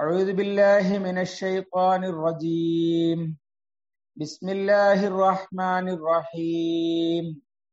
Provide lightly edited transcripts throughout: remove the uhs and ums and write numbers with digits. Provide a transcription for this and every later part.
أعوذ بالله من الشيطان الرجيم. بسم الله الرحمن الرحيم.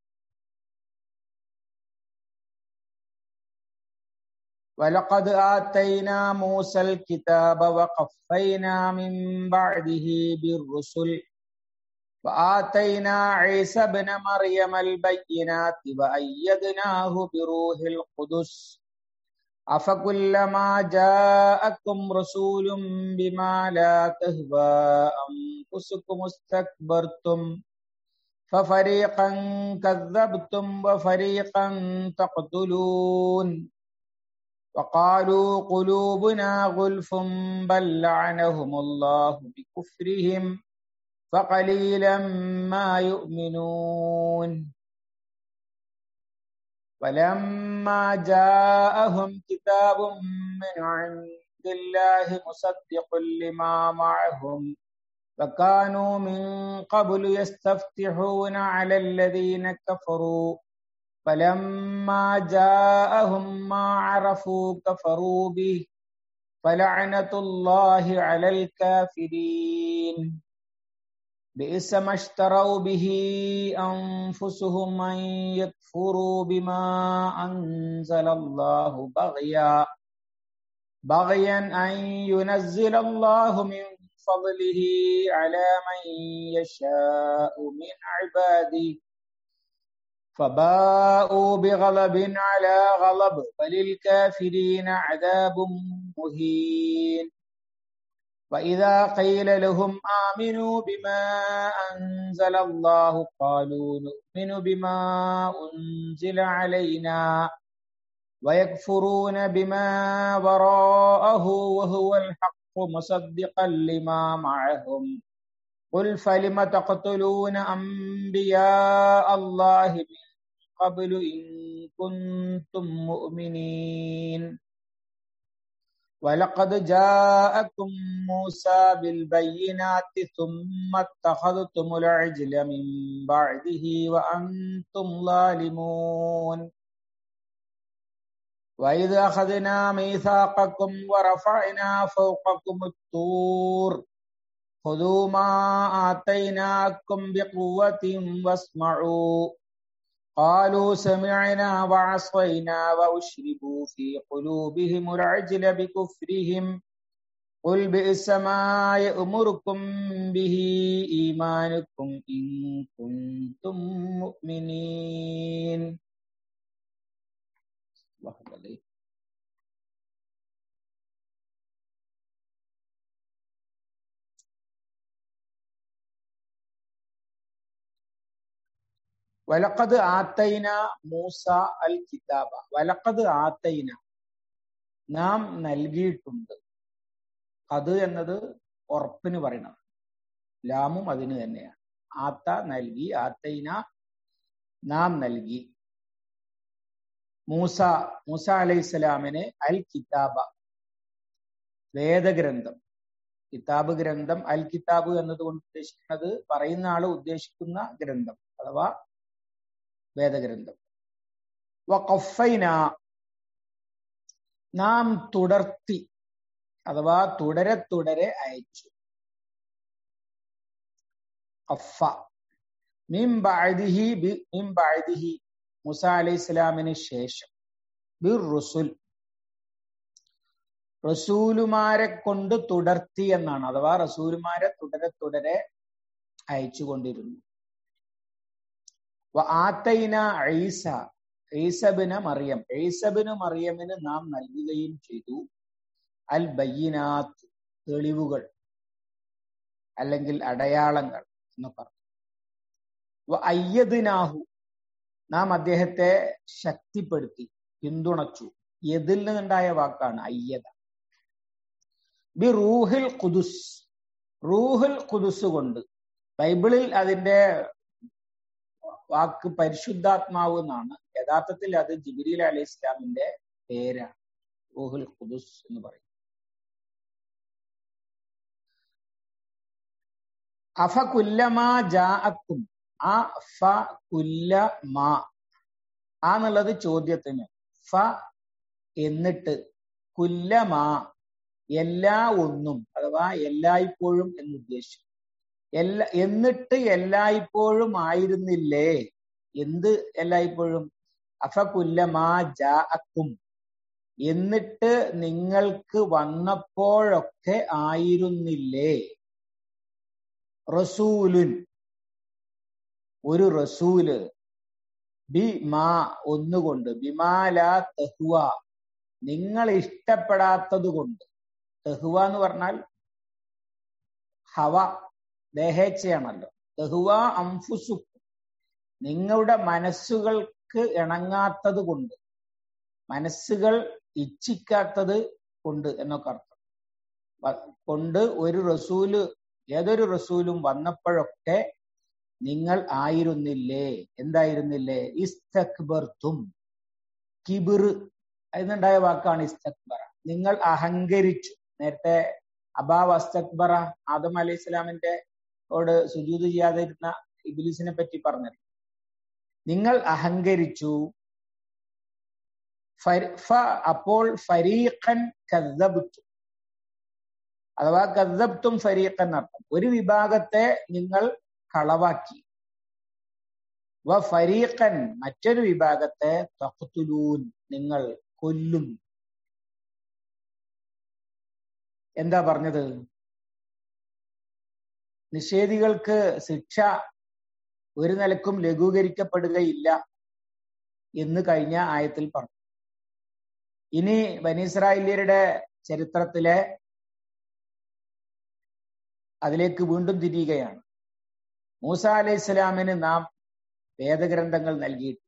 ولقد آتينا موسى الكتاب وقفينا من بعده بالرسل وآتينا عيسى ابن مريم البينات وأيدناه بروح القدس أفكلما جاءكم رسول بما لا تهوى أنفسكم استكبرتم ففريقا كذبتم وفريقا تقتلون وقالوا قلوبنا غلف بل لعنهم الله بكفرهم فقليلا ما يؤمنون ولما جاءهم كتاب من عند الله مصدق لما معهم وكانوا من قبل يستفتحون على الذين كفروا فلما جاءهم ما عرفوا كفروا به فلعنة الله على الكافرين بئس ما اشتروا به أنفسهم أن يكفروا بما أنزل الله بغيا أن ينزل الله من فضله على من يشاء من عباده فباءوا بغضب على غضب وللكافرين عذاب مهين وإذا قيل لهم آمنوا بما أنزل الله قالوا نؤمن بما أنزل علينا ويكفرون بما وراءه وهو الحق مصدقا لما معهم قل فلم تقتلون أنبياء الله من قبل إن كنتم مؤمنين ولقد جاءكم موسى بالبينات ثم اتخذتم العجل من بعده وأنتم ظالمون وإذ أخذنا ميثاقكم ورفعنا فوقكم الطور خذوا ما آتيناكم بقوة واسمعوا قالوا سمعنا وعصينا وأشربوا في قلوبهم العجل بكفرهم قل بئس ما يأمركم به إيمانكم إن كنتم مؤمنين. വലഖദ് ആതൈന മൂസ അൽ കിതാബ. വലഖദ് ആതൈന, നാം നൽകിയിട്ടുണ്ട്. അത് എന്നത് ഉറപ്പിന് പറയണം, ലാമും അതിന് തന്നെയാണ്. ആത്ത നൽകി, ആതൈന നാം നൽകി. മൂസ അലൈഹിസ്സലാമിന് അൽ കിതാബ വേദഗ്രന്ഥം. കിതാബ് ഗ്രന്ഥം, അൽ കിതാബ് എന്നതുകൊണ്ട് ഉദ്ദേശിക്കുന്നത് പറയുന്ന ആള് ഉദ്ദേശിക്കുന്ന ഗ്രന്ഥം അഥവാ വേദഗ്രന്ഥം. വഖഫൈന നാം തുടർത്തി അഥവാ തുടരെ തുടരെ അയച്ചു. ഖഫ മിൻ ബഅദിഹി മൂസ അലൈഹിസ്സലാമിന് ശേഷം ബിർറുസുൽ റസൂലുമാരെ കൊണ്ട് തുടർത്തി എന്നാണ്. അഥവാ റസൂലുമാരെ തുടരെ തുടരെ അയച്ചുകൊണ്ടിരുന്നു. ആതൈന ഈസബിന് മറിയം, ഈസബിന് മറിയമിന് നാം നൽകുകയും ചെയ്തു അൽ ബയ്യിനാത്ത് തെളിവുകൾ അല്ലെങ്കിൽ അടയാളങ്ങൾ എന്ന് പറഞ്ഞു. അയ്യദ്നാഹു നാം അദ്ദേഹത്തെ ശക്തിപ്പെടുത്തി, പിന്തുണച്ചു. യദിൽ നിന്നുണ്ടായ വാക്കാണ് അയ്യദ. ബി റൂഹിൽ ഖുദുസ്, റൂഹുൽ ഖുദുസ് കൊണ്ട്. ബൈബിളിൽ അതിന്റെ വാക്ക് പരിശുദ്ധാത്മാവ് എന്നാണ്. യഥാർത്ഥത്തിൽ അത് ജിബ്രീൽ അലൈഹി ഇസ്ലാമിന്റെ പേരാണ്, റൂഹുൽ ഖുദുസ് എന്ന് പറയും. അഫ കുല്ലമാ ജാഅക്കും, ആ ഫ കുല്ലമാ എന്നുള്ളത് ചോദ്യത്തിന്. ഫ എന്നിട്ട്, കുല്ലമാ എല്ലാ ഒന്നും അഥവാ എല്ലായ്പ്പോഴും എന്ന് ഉദ്ദേശിച്ചു. എന്നിട്ട് എല്ലായ്പ്പോഴും ആയിരുന്നില്ലേ? എന്ത് എല്ലായ്പ്പോഴും? അഫകുല്ലമാ ജാഅക്കും, എന്നിട്ട് നിങ്ങൾക്ക് വന്നപ്പോഴൊക്കെ ആയിരുന്നില്ലേ? റസൂലുൻ, ഒരു റസൂല്, ബിമാ ഒന്നുകൊണ്ട്, ബിമാലാ തഹ്വ നിങ്ങൾ ഇഷ്ടപ്പെടാത്തത് കൊണ്ട്. തഹ്വ എന്ന് പറഞ്ഞാൽ ഹവ, ദേഹേച്ഛയാണല്ലോ. തഹ്വ അംഫുസുക്കും, നിങ്ങളുടെ മനസ്സുകൾക്ക് ഇണങ്ങാത്തത് കൊണ്ട്, മനസ്സുകൾ ഇച്ഛിക്കാത്തത് കൊണ്ട് എന്നൊക്കെ അർത്ഥം കൊണ്ട് ഒരു റസൂല്, ഏതൊരു റസൂലും വന്നപ്പോഴൊക്കെ നിങ്ങൾ ആയിരുന്നില്ലേ? എന്തായിരുന്നില്ലേ? ഇസ്തക്ബർതും, കിബിർ എന്നുണ്ടായ വാക്കാണ് ഇസ്തക്ബറ. നിങ്ങൾ അഹങ്കരിച്ചു. നേരത്തെ അബാ വസ്തക്ബറ, ആദം അലൈഹി സ്വലാമിന്റെ ഓട് സുജൂദ് ചെയ്യാതെ ഇരുന്ന ഇബ്ലീസിനെ പറ്റി പറഞ്ഞത്. നിങ്ങൾ അഹങ്കരിച്ചു. അപ്പോൾ ഫരീഖൻ കദ്ദബ്തും, അഥവാ കദ്ദബ്തും ഫരീഖൻ അർത്ഥം, ഒരു വിഭാഗത്തെ നിങ്ങൾ കളവാക്കി. വ ഫരീഖൻ, മറ്റൊരു വിഭാഗത്തെ തഖ്തുലൂൻ, നിങ്ങൾ കൊല്ലും. എന്താ പറഞ്ഞത്? നിഷേധികൾക്ക് ശിക്ഷ ഒരു നിലക്കും ലഘൂകരിക്കപ്പെടുകയില്ല എന്ന് കഴിഞ്ഞ ആയത്തിൽ പറഞ്ഞു. ഇനി ബനി ഇസ്രായേല്യരുടെ ചരിത്രത്തിലെ അതിലേക്ക് വീണ്ടും തിരിയുകയാണ്. മൂസ അലൈഹി സ്വലാമിന് നാം വേദഗ്രന്ഥങ്ങൾ നൽകിയിട്ടുണ്ട്.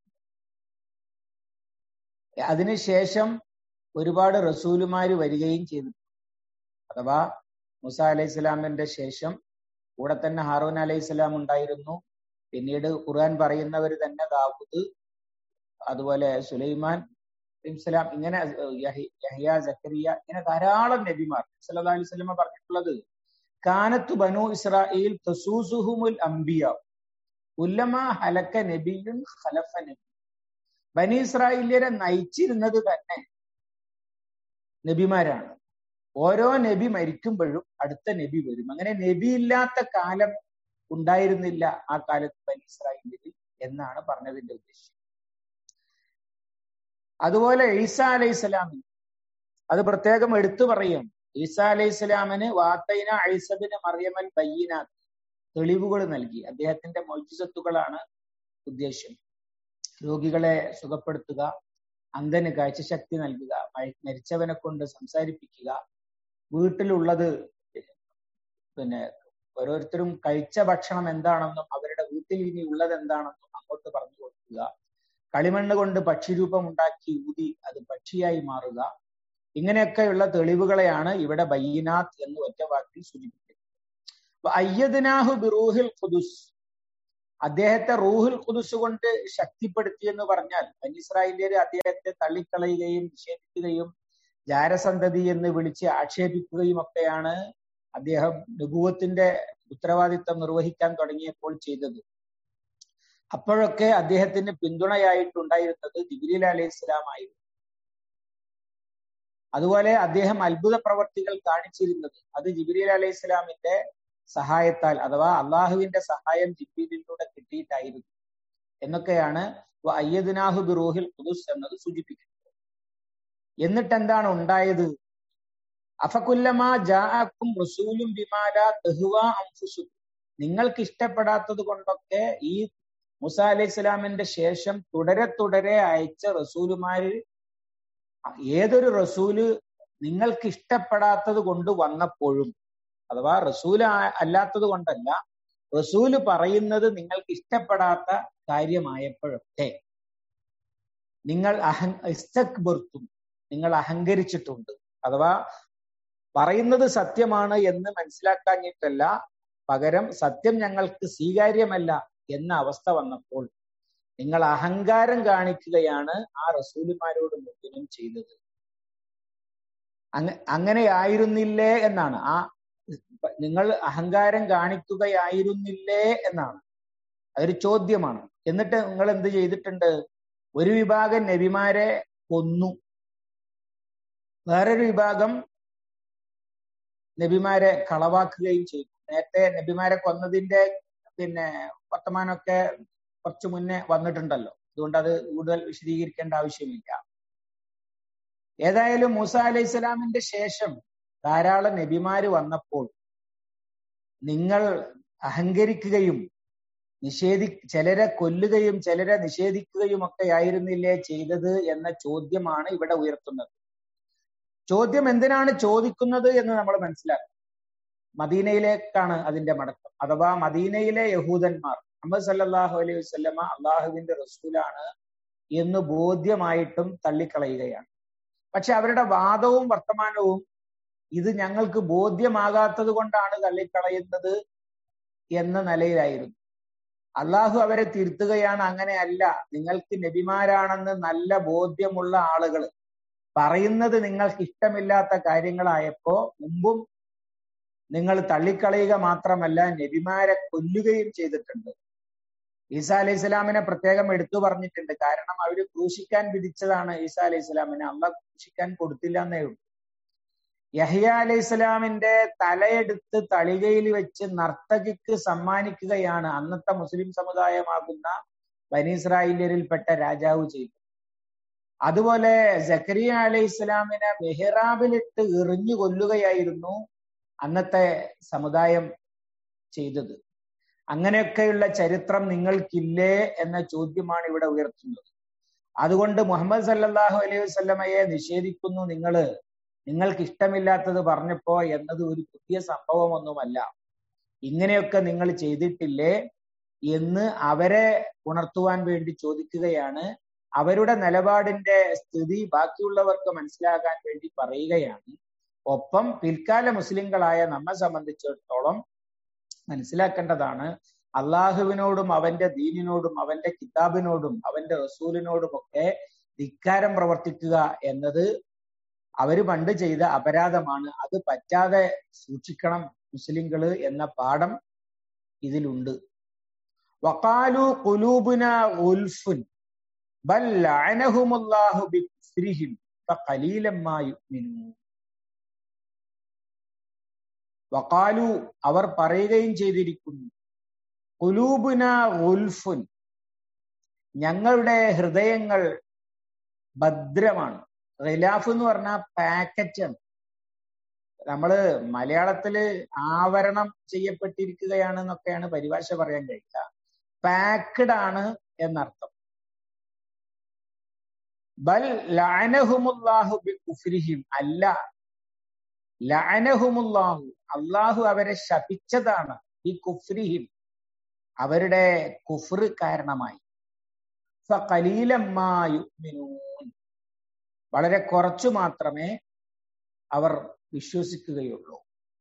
അതിനുശേഷം ഒരുപാട് റസൂലുമാര് വരികയും ചെയ്തു. അഥവാ മൂസ അലൈഹി സ്വലാമിന്റെ ശേഷം കൂടെ തന്നെ ഹാറൂൻ അലൈഹി സ്വലാം ഉണ്ടായിരുന്നു. പിന്നീട് ഖുർആൻ പറയുന്നവർ തന്നെ ദാവൂദ്, അതുപോലെ സുലൈമാൻ അലൈഹിസ്സലാം, ഇങ്ങനെ യഹ്യ, സക്കരിയ, ഇങ്ങനെ ധാരാളം നബിമാർ. സല്ലല്ലാഹു അലൈഹി വസല്ലം പറഞ്ഞിട്ടുള്ളത് കാനത്തു ബനു ഇസ്രായീൽ തസൂസുഹുമുൽ അംബിയ കുല്ലമാ ഹലക നബിയുൻ ഖലഫ നബി. ബനി ഇസ്രായേല്യരെ നയിച്ചിരുന്നത് തന്നെ നബിമാരാണ്. ഓരോ നബി മരിക്കുമ്പോഴും അടുത്ത നബി വരും. അങ്ങനെ നബി ഇല്ലാത്ത കാലം ഉണ്ടായിരുന്നില്ല ആ കാലത്ത് ബനി ഇസ്രായേലിൽ എന്നാണ് പറഞ്ഞതിന്റെ ഉദ്ദേശം. അതുപോലെ ഈസാ അലൈഹി സ്വലാമിന് അത് പ്രത്യേകം എടുത്തു പറയും. ഈസാ അലൈഹി സ്വലാമിന് വാത്തൈന ഐസബിന് മറിയമൽ ബയ്യിനാത്ത്, തെളിവുകൾ നൽകി. അദ്ദേഹത്തിന്റെ മൗജിസത്തുകളാണ് ഉദ്ദേശ്യം. രോഗികളെ സുഖപ്പെടുത്തുക, അന്ധന് കാഴ്ചശക്തി നൽകുക, മരിച്ചവനെ കൊണ്ട് സംസാരിപ്പിക്കുക, വീട്ടിലുള്ളത് ഓരോരുത്തരും കഴിച്ച ഭക്ഷണം എന്താണെന്നും അവരുടെ വീട്ടിൽ ഇനി ഉള്ളത് എന്താണെന്നും അങ്ങോട്ട് പറഞ്ഞു കൊടുക്കുക, കളിമണ്ണ് കൊണ്ട് പക്ഷിരൂപം ഉണ്ടാക്കി ഊതി അത് പക്ഷിയായി മാറുക, ഇങ്ങനെയൊക്കെയുള്ള തെളിവുകളെയാണ് ഇവിടെ ബയ്യിനാത്ത് എന്ന് ഒറ്റ വാക്കിൽ സൂചിപ്പിക്കുന്നത്. അയ്യദ്നാഹു ബിറൂഹിൽ ഖുദുസ്, അദ്ദേഹത്തെ റൂഹുൽ ഖുദുസ് കൊണ്ട് ശക്തിപ്പെടുത്തി എന്ന് പറഞ്ഞാൽ ബനി ഇസ്രായേല്യര് അദ്ദേഹത്തെ തള്ളിക്കളയുകയും നിഷേധിക്കുകയും ജാരസന്തതി എന്ന് വിളിച്ച് ആക്ഷേപിക്കുകയും ഒക്കെയാണ് അദ്ദേഹം നുബുവത്തിന്റെ ഉത്തരവാദിത്തം നിർവഹിക്കാൻ തുടങ്ങിയപ്പോൾ ചെയ്തത്. അപ്പോഴൊക്കെ അദ്ദേഹത്തിന് പിന്തുണയായിട്ടുണ്ടായിരുന്നത് ജിബ്രീൽ അലൈഹി സ്വലാം ആയിരുന്നു. അതുപോലെ അദ്ദേഹം അത്ഭുത പ്രവർത്തികൾ കാണിച്ചിരുന്നത് അത് ജിബ്രീൽ അലൈഹി സ്വലാമിന്റെ സഹായത്താൽ, അഥവാ അള്ളാഹുവിന്റെ സഹായം ജിബ്രീലിലൂടെ കിട്ടിയിട്ടായിരുന്നു എന്നൊക്കെയാണ് അയ്യദ്നാഹു ബിറൂഹിൽ ഖുദുസ് എന്നത് സൂചിപ്പിക്കുന്നത്. എന്നിട്ട് എന്താണ് ഉണ്ടായത്? അഫകുല്ലമാ ജാഅക്കും റസൂലും ബിമാ ലാ തഹ്വാ അൻഫുസുക്കും, നിങ്ങൾക്ക് ഇഷ്ടപ്പെടാത്തത് കൊണ്ടൊക്കെ ഈ മൂസാ അലൈഹി സ്വലാമിന്റെ ശേഷം തുടരെ അയച്ച റസൂലുമാര്, ഏതൊരു റസൂല് നിങ്ങൾക്ക് ഇഷ്ടപ്പെടാത്തത് കൊണ്ട് വന്നപ്പോഴും, അഥവാ റസൂല് അല്ലാത്തത് കൊണ്ടല്ല, റസൂല് പറയുന്നത് നിങ്ങൾക്ക് ഇഷ്ടപ്പെടാത്ത കാര്യമായപ്പോഴൊക്കെ നിങ്ങൾ ഇസ്തക്ബർതും, നിങ്ങൾ അഹങ്കരിച്ചിട്ടുണ്ട്. അഥവാ പറയുന്നത് സത്യമാണ് എന്ന് മനസ്സിലാക്കാഞ്ഞിട്ടല്ല, പകരം സത്യം ഞങ്ങൾക്ക് സ്വീകാര്യമല്ല എന്ന അവസ്ഥ വന്നപ്പോൾ നിങ്ങൾ അഹങ്കാരം കാണിക്കുകയാണ് ആ റസൂലുമാരോട് മുഴുവനും ചെയ്തത്. അങ്ങനെയായിരുന്നില്ലേ എന്നാണ്. നിങ്ങൾ അഹങ്കാരം കാണിക്കുകയായിരുന്നില്ലേ എന്നാണ്. അതൊരു ചോദ്യമാണ്. എന്നിട്ട് നിങ്ങൾ എന്ത് ചെയ്തിട്ടുണ്ട്? ഒരു വിഭാഗം നബിമാരെ കൊന്നു, വേറൊരു വിഭാഗം നബിമാരെ കളവാക്കുകയും ചെയ്തു. നേരത്തെ നബിമാരെ കൊന്നതിന്റെ വർത്തമാനമൊക്കെ കുറച്ചു മുന്നേ വന്നിട്ടുണ്ടല്ലോ, അതുകൊണ്ട് അത് കൂടുതൽ വിശദീകരിക്കേണ്ട ആവശ്യമില്ല. ഏതായാലും മൂസ അലൈഹി സ്വലാമിന്റെ ശേഷം ധാരാളം നബിമാര് വന്നപ്പോൾ നിങ്ങൾ അഹങ്കരിക്കുകയും ചിലരെ കൊല്ലുകയും ചിലരെ നിഷേധിക്കുകയും ഒക്കെ ആയിരുന്നില്ലേ ചെയ്തത് എന്ന ചോദ്യമാണ് ഇവിടെ ഉയർത്തുന്നത്. ചോദ്യം എന്തിനാണ് ചോദിക്കുന്നത് എന്ന് നമ്മൾ മനസ്സിലാക്കണം. മദീനയിലേക്കാണ് അതിന്റെ മടക്കം. അഥവാ മദീനയിലെ യഹൂദന്മാർ മുഹമ്മദ് സല്ലല്ലാഹു അലൈഹി വസല്ലമ അള്ളാഹുവിന്റെ റസൂലാണ് എന്ന് ബോധ്യമായിട്ടും തള്ളിക്കളയുകയാണ്. പക്ഷെ അവരുടെ വാദവും വർത്തമാനവും ഇത് ഞങ്ങൾക്ക് ബോധ്യമാകാത്തത് കൊണ്ടാണ് തള്ളിക്കളയുന്നത് എന്ന നിലയിലായിരുന്നു. അള്ളാഹു അവരെ തിരുത്തുകയാണ്, അങ്ങനെയല്ല, നിങ്ങൾക്ക് നബിമാരാണെന്ന് നല്ല ബോധ്യമുള്ള ആളുകൾ പറയുന്നത് നിങ്ങൾക്ക് ഇഷ്ടമില്ലാത്ത കാര്യങ്ങളായപ്പോ മുമ്പും നിങ്ങൾ തള്ളിക്കളയുക മാത്രമല്ല നബിമാരെ കൊല്ലുകയും ചെയ്തിട്ടുണ്ട്. ഈസാ അലൈഹി സ്വലാമിനെ പ്രത്യേകം എടുത്തു പറഞ്ഞിട്ടുണ്ട്. കാരണം അവര് ക്രൂശിക്കാൻ വിധിച്ചതാണ് ഈസാ അലൈഹി സ്വലാമിനെ, അള്ളാഹ് ക്രൂശിക്കാൻ കൊടുത്തില്ല എന്നേ ഉള്ളൂ. യഹ്യ അലൈഹി സ്വലാമിന്റെ തലയെടുത്ത് തളികയിൽ വെച്ച് നർത്തകിക്ക് സമ്മാനിക്കുകയാണ് അന്നത്തെ മുസ്ലിം സമുദായമാകുന്ന ബനി ഇസ്രായേലിൽപ്പെട്ട രാജാവ് ചെയ്തത്. അതുപോലെ സക്കരിയ അലൈഹി സ്വലാമിനെ മെഹ്റാബിലിട്ട് എറിഞ്ഞു കൊല്ലുകയായിരുന്നു അന്നത്തെ സമുദായം ചെയ്തത്. അങ്ങനെയൊക്കെയുള്ള ചരിത്രം നിങ്ങൾക്കില്ലേ എന്ന ചോദ്യമാണ് ഇവിടെ ഉയർത്തുന്നത്. അതുകൊണ്ട് മുഹമ്മദ് സല്ലല്ലാഹു അലൈഹി വസല്ലമയെ നിഷേധിക്കുന്നു നിങ്ങൾക്ക് ഇഷ്ടമില്ലാത്തത് പറഞ്ഞപ്പോ എന്നത് ഒരു പുതിയ സംഭവമൊന്നുമല്ല. ഇങ്ങനെയൊക്കെ നിങ്ങൾ ചെയ്തിട്ടില്ലേ എന്ന് അവരെ ഉണർത്തുവാൻ വേണ്ടി ചോദിക്കുകയാണ്. അവരുടെ നിലപാടിന്റെ സ്ഥിതി ബാക്കിയുള്ളവർക്ക് മനസ്സിലാക്കാൻ വേണ്ടി പറയുകയാണ്. ഒപ്പം പിൽക്കാല മുസ്ലിങ്ങളായ നമ്മെ സംബന്ധിച്ചിടത്തോളം മനസ്സിലാക്കേണ്ടതാണ്, അള്ളാഹുവിനോടും അവന്റെ ദീനിനോടും അവന്റെ കിതാബിനോടും അവന്റെ റസൂലിനോടുമൊക്കെ ധിക്കാരം പ്രവർത്തിക്കുക എന്നത് അവര് പണ്ട് ചെയ്ത അപരാധമാണ്. അത് പറ്റാതെ സൂക്ഷിക്കണം മുസ്ലിങ്ങള് എന്ന പാഠം ഇതിലുണ്ട്. വഖാലു ഖുലൂബുനാ ഗുൽഫുൻ ബൽ ലഅനഹുമുല്ലാഹു ബികുഫ്രിഹിം ഫഖലീലൻ മാ യുഅ്മിനൂൻ. വഖാലു അവർ പറയുകയും ചെയ്തിരിക്കുന്നു, ഖുലൂബുനാ ഗുൽഫുൻ ഞങ്ങളുടെ ഹൃദയങ്ങൾ ഭദ്രമാണ്. ഖിലാഫ് എന്ന് പറഞ്ഞാൽ പാക്കറ്റാണ്. നമ്മള് മലയാളത്തില് ആവരണം ചെയ്യപ്പെട്ടിരിക്കുകയാണ് എന്നൊക്കെയാണ് പരിഭാഷ പറയാൻ കഴിയുക. പാക്ക്ഡ് ആണ് എന്നർത്ഥം. ബൽ ലഅനഹുമുല്ലാഹു ബികുഫ്രിഹിം അല്ല, ലഅനഹുമുല്ലാഹു അള്ളാഹു അവരെ ശപിച്ചതാണ് ബികുഫ്രിഹിം അവരുടെ കുഫ്ർ കാരണമായി. ഫഖലീലൻ മാ യുഅ്മിനൂൻ വളരെ കുറച്ചു മാത്രമേ അവർ വിശ്വസിക്കുകയുള്ളൂ.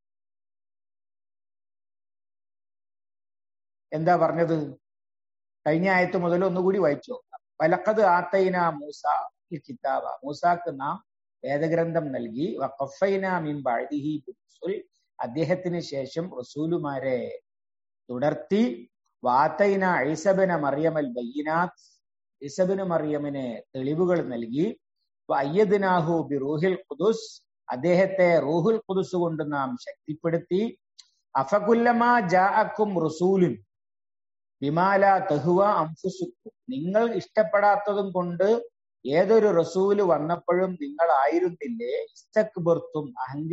എന്താ പറഞ്ഞത്? കഴിഞ്ഞ ആയത്ത് മുതൽ ഒന്നുകൂടി വായിച്ചു നോക്കാം. വലഖദ് ആതൈനാ മൂസ കിതാബ, മൂസാക്ക് നാം വേദഗ്രന്ഥം നൽകി. വഖഫൈനാ മിൻ ബഅദിഹി ബിറുസുൽ, അദ്ദേഹത്തിന് ശേഷം റസൂലുമാരെ തുടർത്തി. വാതൈനാ ഈസബന മറിയമൽ ബയ്യിനാത്ത്, ഈസബിന് മറിയമിന് തെളിവുകൾ നൽകി. വഅയ്യദ്നാഹു ബിറൂഹിൽ ഖുദുസ്, അദ്ദേഹത്തെ റൂഹുൽ ഖുദുസ് കൊണ്ട് നാം ശക്തിപ്പെടുത്തി. അഫകുല്ലമാ ജാഅക്കും റസൂലുൻ ബിമാ ലാ തഹ്വ അൻഫുസുക്കും, നിങ്ങൾ ഇഷ്ടപ്പെടാത്തതും കൊണ്ട് ഏതൊരു റസൂല് വന്നപ്പോഴും നിങ്ങൾ ആയിരുന്നില്ലേ ഇസ്തക്ബർത്തും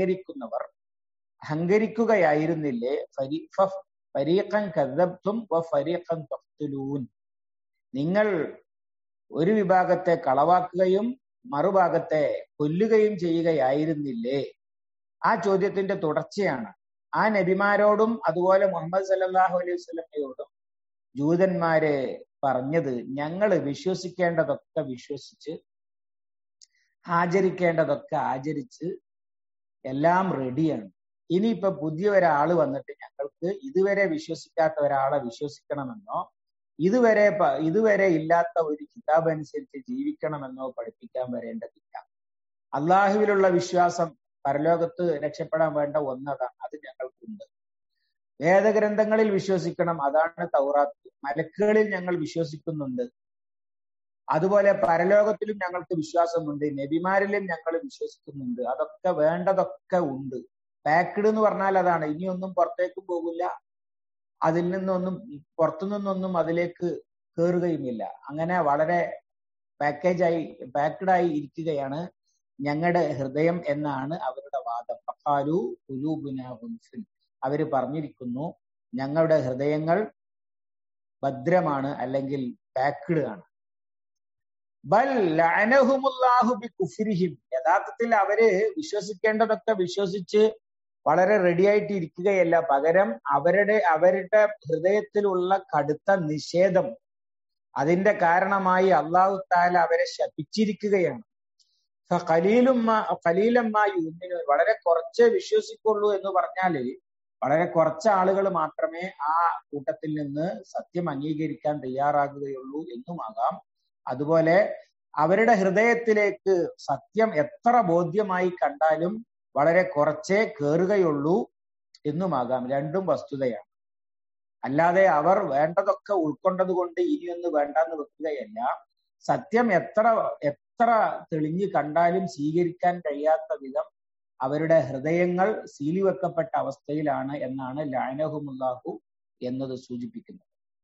അഹങ്കരിക്കുകയായിരുന്നില്ലേ. ഫരീഖൻ കദ്ദബ്തും വഫരീഖൻ തഖ്തുലൂൻ, നിങ്ങൾ ഒരു വിഭാഗത്തെ കളവാക്കുകയും മറുഭാഗത്തെ കൊല്ലുകയും ചെയ്യുകയായിരുന്നില്ലേ. ആ ചോദ്യത്തിന്റെ തുടർച്ചയാണ്. ആ നബിമാരോടും അതുപോലെ മുഹമ്മദ് സല്ലല്ലാഹു അലൈഹി വസല്ലമയോടും ജൂതന്മാരെ പറഞ്ഞത്, ഞങ്ങൾ വിശ്വസിക്കേണ്ടതൊക്കെ വിശ്വസിച്ച് ആചരിക്കേണ്ടതൊക്കെ ആചരിച്ച് എല്ലാം റെഡിയാണ്. ഇനിയിപ്പൊ പുതിയ ഒരാള് വന്നിട്ട് ഞങ്ങൾക്ക് ഇതുവരെ വിശ്വസിക്കാത്ത ഒരാളെ വിശ്വസിക്കണമെന്നോ ഇതുവരെ ഇല്ലാത്ത ഒരു കിതാബ് അനുസരിച്ച് ജീവിക്കണമെന്നോ പഠിപ്പിക്കാൻ വരേണ്ടതില്ല. അള്ളാഹുവിലുള്ള വിശ്വാസം പരലോകത്ത് രക്ഷപ്പെടാൻ വേണ്ട ഒന്നതാണ്, അത് ഞങ്ങൾക്കുണ്ട്. വേദഗ്രന്ഥങ്ങളിൽ വിശ്വസിക്കണം, അതാണ് തൗറാത്ത്. മലക്കുകളിൽ ഞങ്ങൾ വിശ്വസിക്കുന്നുണ്ട്. അതുപോലെ പരലോകത്തിലും ഞങ്ങൾക്ക് വിശ്വാസമുണ്ട്. നബിമാരിലും ഞങ്ങൾ വിശ്വസിക്കുന്നുണ്ട്. അതൊക്കെ വേണ്ടതൊക്കെ ഉണ്ട്. പാക്ക്ഡ് എന്ന് പറഞ്ഞാൽ അതാണ്, ഇനിയൊന്നും പുറത്തേക്കും പോകില്ല, അതിൽ നിന്നൊന്നും പുറത്തു നിന്നൊന്നും അതിലേക്ക് കയറുകയുമില്ല. അങ്ങനെ വളരെ പാക്ക്ഡായി ഇരിക്കുകയാണ് ഞങ്ങളുടെ ഹൃദയം എന്നാണ് അവരുടെ വാദം. ഫഖാലു ഖുലൂബുനാ ഗുൽഫുൻ, അവര് പറഞ്ഞിരിക്കുന്നു ഞങ്ങളുടെ ഹൃദയങ്ങൾ ഭദ്രമാണ്, അല്ലെങ്കിൽ പാക്ക്ഡ് ആണ്. ബൽ ലഅനഹുമുല്ലാഹു ബികുഫ്രിഹിം, യഥാർത്ഥത്തിൽ അവര് വിശ്വസിക്കേണ്ടതൊക്കെ വിശ്വസിച്ച് വളരെ റെഡിയായിട്ട് ഇരിക്കുകയല്ല, പകരം അവരുടെ ഹൃദയത്തിലുള്ള കടുത്ത നിഷേധം, അതിന്റെ കാരണമായി അല്ലാഹു തആല അവരെ ശപിച്ചിരിക്കുകയാണ്. ഖലീലമ്മാ യുമിനൂൻ, വളരെ കുറച്ചേ വിശ്വസിക്കുള്ളൂ എന്ന് പറഞ്ഞാല് വളരെ കുറച്ച് ആളുകൾ മാത്രമേ ആ കൂട്ടത്തിൽ നിന്ന് സത്യം അംഗീകരിക്കാൻ തയ്യാറാകുകയുള്ളൂ എന്നുമാകാം. അതുപോലെ അവരുടെ ഹൃദയത്തിലേക്ക് സത്യം എത്ര ബോധ്യമായി കണ്ടാലും വളരെ കുറച്ചേ കയറുകയുള്ളൂ എന്നുമാകാം. രണ്ടും വസ്തുതയാണ്. അല്ലാതെ അവർ വേണ്ടതൊക്കെ ഉൾക്കൊണ്ടത് കൊണ്ട് ഇനിയൊന്ന് വേണ്ടെന്ന് വെക്കുകയല്ല. സത്യം എത്ര തെളിഞ്ഞു കണ്ടാലും സ്വീകരിക്കാൻ കഴിയാത്ത വിധം അവരുടെ ഹൃദയങ്ങൾ സീലി വെക്കപ്പെട്ട അവസ്ഥയിലാണ് എന്നാണ് ലഅനഹുമുല്ലാഹു എന്നത് സൂചിപ്പിക്കുന്നത്.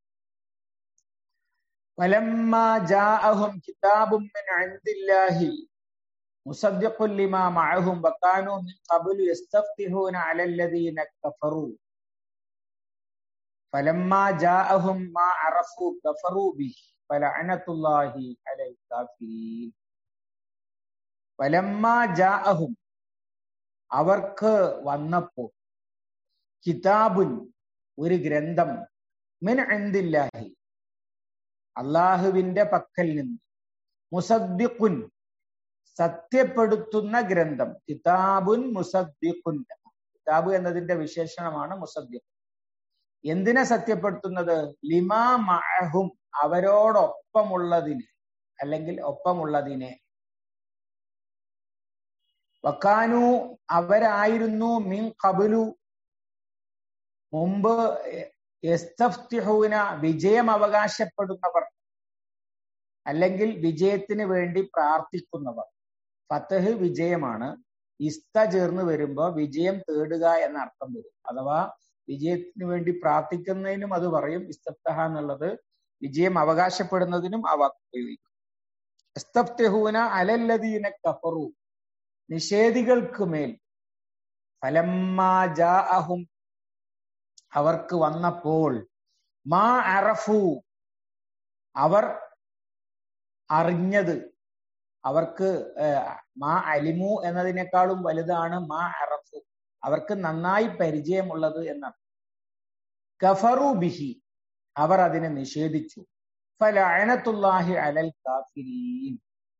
ഫലമ്മാ ജാഅഹും കിതാബും മിൻ ഇൻദില്ലാഹി മുസദ്ദിഖുൻ ലിമാ മഅഹും വകാനൂ മിൻ ഖബ്ലു യസ്തഫ്തിഹൂന അലല്ലദീന കഫറൂ ഫലമ്മാ ജാഅഹും മാ അറഫൂ കഫറൂ ബിഹി ഫലഅനതുല്ലാഹി അലൽ കാഫിരീൻ. ഫലമ്മാ ജാഅഹും, അവർക്ക് വന്നപ്പോൾ, കിതാബുൻ, ഒരു ഗ്രന്ഥം, മിൻ ഇൻദില്ലാഹി, അള്ളാഹുവിന്റെ പക്കൽ നിന്ന്, മുസദ്ദിഖുൻ, സത്യപ്പെടുത്തുന്ന ഗ്രന്ഥം. കിതാബുൻ മുസദ്ദിഖുൻ, കിതാബ് എന്നതിന്റെ വിശേഷണമാണ് മുസദ്ദിഖ്. എന്തിനെ സത്യപ്പെടുത്തുന്നത്? ലിമാ മഅഹും, അവരോടൊപ്പമുള്ളതിന്, അല്ലെങ്കിൽ ഒപ്പമുള്ളതിനെ. വക്കാനു, അവരായിരുന്നു, മിൻ ഖബ്ലു, മുമ്പ്, യസ്തഫ്തിഹൂന, വിജയം അവകാശപ്പെടുന്നവർ, അല്ലെങ്കിൽ വിജയത്തിന് വേണ്ടി പ്രാർത്ഥിക്കുന്നവർ. ഫതഹ് വിജയമാണ്. ഇസ്ത ചേർന്ന് വരുമ്പോ വിജയം തേടുക എന്ന അർത്ഥം വരും. അഥവാ വിജയത്തിന് വേണ്ടി പ്രാർത്ഥിക്കുന്നതിനും അത് പറയും. ഇസ്തഫ്തഹ എന്നുള്ളത് വിജയം അവകാശപ്പെടുന്നതിനും ആ വാക്ക് ഉപയോഗിക്കും. ഇസ്തഫ്തിഹൂന അലല്ലദീന കഫറു, നിഷേധികൾക്ക് മേൽ. ഫലമ്മാ ജാഅഹും, അവർക്ക് വന്നപ്പോൾ, മാ അറഫു, അവർ അറിഞ്ഞത്. അവർക്ക് മാ അലിമു എന്നതിനേക്കാളും വലുതാണ് മാ അറഫു, അവർക്ക് നന്നായി പരിചയമുള്ളത് എന്നാണ്. കഫറു ബിഹി, അവർ അതിനെ നിഷേധിച്ചു. ഫലഅനതുല്ലാഹി അലൽ കാഫിരീൻ.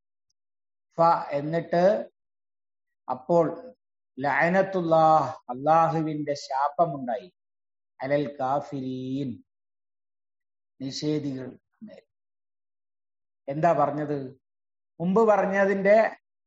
എന്നിട്ട് അപ്പോൾ ലഅനത്തുല്ലാഹ്, അള്ളാഹുവിന്റെ ശാപമുണ്ടായി, അലൽ കാഫിരീൻ, നിഷേധികൾ മേൽ. എന്താ പറഞ്ഞത്? മുമ്പ് പറഞ്ഞതിന്റെ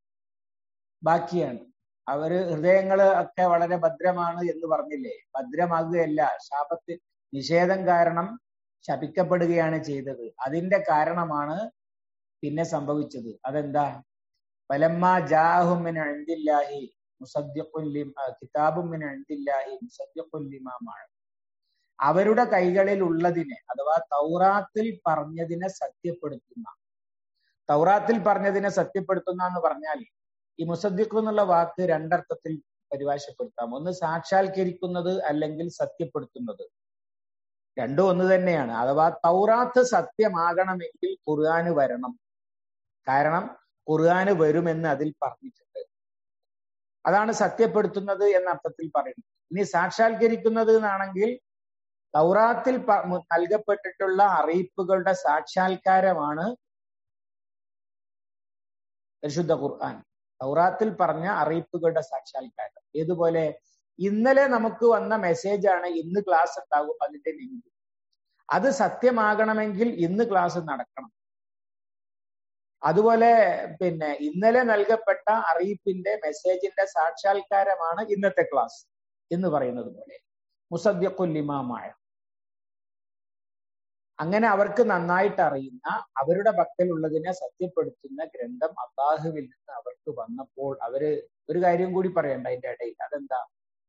ബാക്കിയാണ്. അവര് ഹൃദയങ്ങള് ഒക്കെ വളരെ ഭദ്രമാണ് എന്ന് പറഞ്ഞില്ലേ? ഭദ്രമാകുകയല്ല, നിഷേധം കാരണം ശപിക്കപ്പെടുകയാണ് ചെയ്തത്. അതിന്റെ കാരണമാണ് പിന്നെ സംഭവിച്ചത്. അതെന്താ? ഫലമ്മാ ജാഅഹും മിൻ ഇൻദില്ലാഹി മുസദ്ദിഖുൻ കിതാബും മിൻ ഇൻദില്ലാഹി മുസദ്ദിഖുൻ ലിമാ മഅഹും, അവരുടെ കൈകളിൽ ഉള്ളതിനെ, അഥവാ തൗറാത്തിൽ പറഞ്ഞതിനെ സത്യപ്പെടുത്തുന്ന. തൗറാത്തിൽ പറഞ്ഞതിനെ സത്യപ്പെടുത്തുന്ന എന്ന് പറഞ്ഞാൽ ഈ മുസദ്ദിഖ് എന്നുള്ള വാക്ക് രണ്ടർത്ഥത്തിൽ പരിഭാഷപ്പെടുത്താം. ഒന്ന് സാക്ഷാത്കരിക്കുന്നത്, അല്ലെങ്കിൽ സത്യപ്പെടുത്തുന്നത്. രണ്ടും ഒന്ന് തന്നെയാണ്. അഥവാ തൗറാത്ത് സത്യമാകണമെങ്കിൽ ഖുർആന് വരണം. കാരണം ഖുർആന് വരുമെന്ന് അതിൽ പറഞ്ഞിട്ടുണ്ട്. അതാണ് സത്യപ്പെടുത്തുന്നത് എന്ന അർത്ഥത്തിൽ പറയുന്നത്. ഇനി സാക്ഷാത്കരിക്കുന്നത് എന്നാണെങ്കിൽ തൗറാത്തിൽ നൽകപ്പെട്ടിട്ടുള്ള അറിയിപ്പുകളുടെ സാക്ഷാത്കാരമാണ് പരിശുദ്ധ ഖുർആൻ. തൗറാത്തിൽ പറഞ്ഞ അറിയിപ്പുകളുടെ സാക്ഷാത്കാരം. ഏതുപോലെ? ഇന്നലെ നമുക്ക് വന്ന മെസ്സേജാണ് ഇന്ന് ക്ലാസ് ഉണ്ടാകും, അതിന്റെ ലിങ്ക്. അത് സത്യമാകണമെങ്കിൽ ഇന്ന് ക്ലാസ് നടക്കണം. അതുപോലെ ഇന്നലെ നൽകപ്പെട്ട അറിയിപ്പിന്റെ മെസ്സേജിന്റെ സാക്ഷാത്കാരമാണ് ഇന്നത്തെ ക്ലാസ് എന്ന് പറയുന്നത് പോലെ മുസദ്ദിഖുൻ ലിമാ മഅഹും. അങ്ങനെ അവർക്ക് നന്നായിട്ട് അറിയുന്ന, അവരുടെ പക്കലുള്ളതിനെ സത്യപ്പെടുത്തുന്ന ഗ്രന്ഥം അല്ലാഹുവിൽ നിന്ന് അവർക്ക് വന്നപ്പോൾ അവര് ഒരു കാര്യം കൂടി പറയണ്ട അതിന്റെ ഇടയിൽ. അതെന്താ?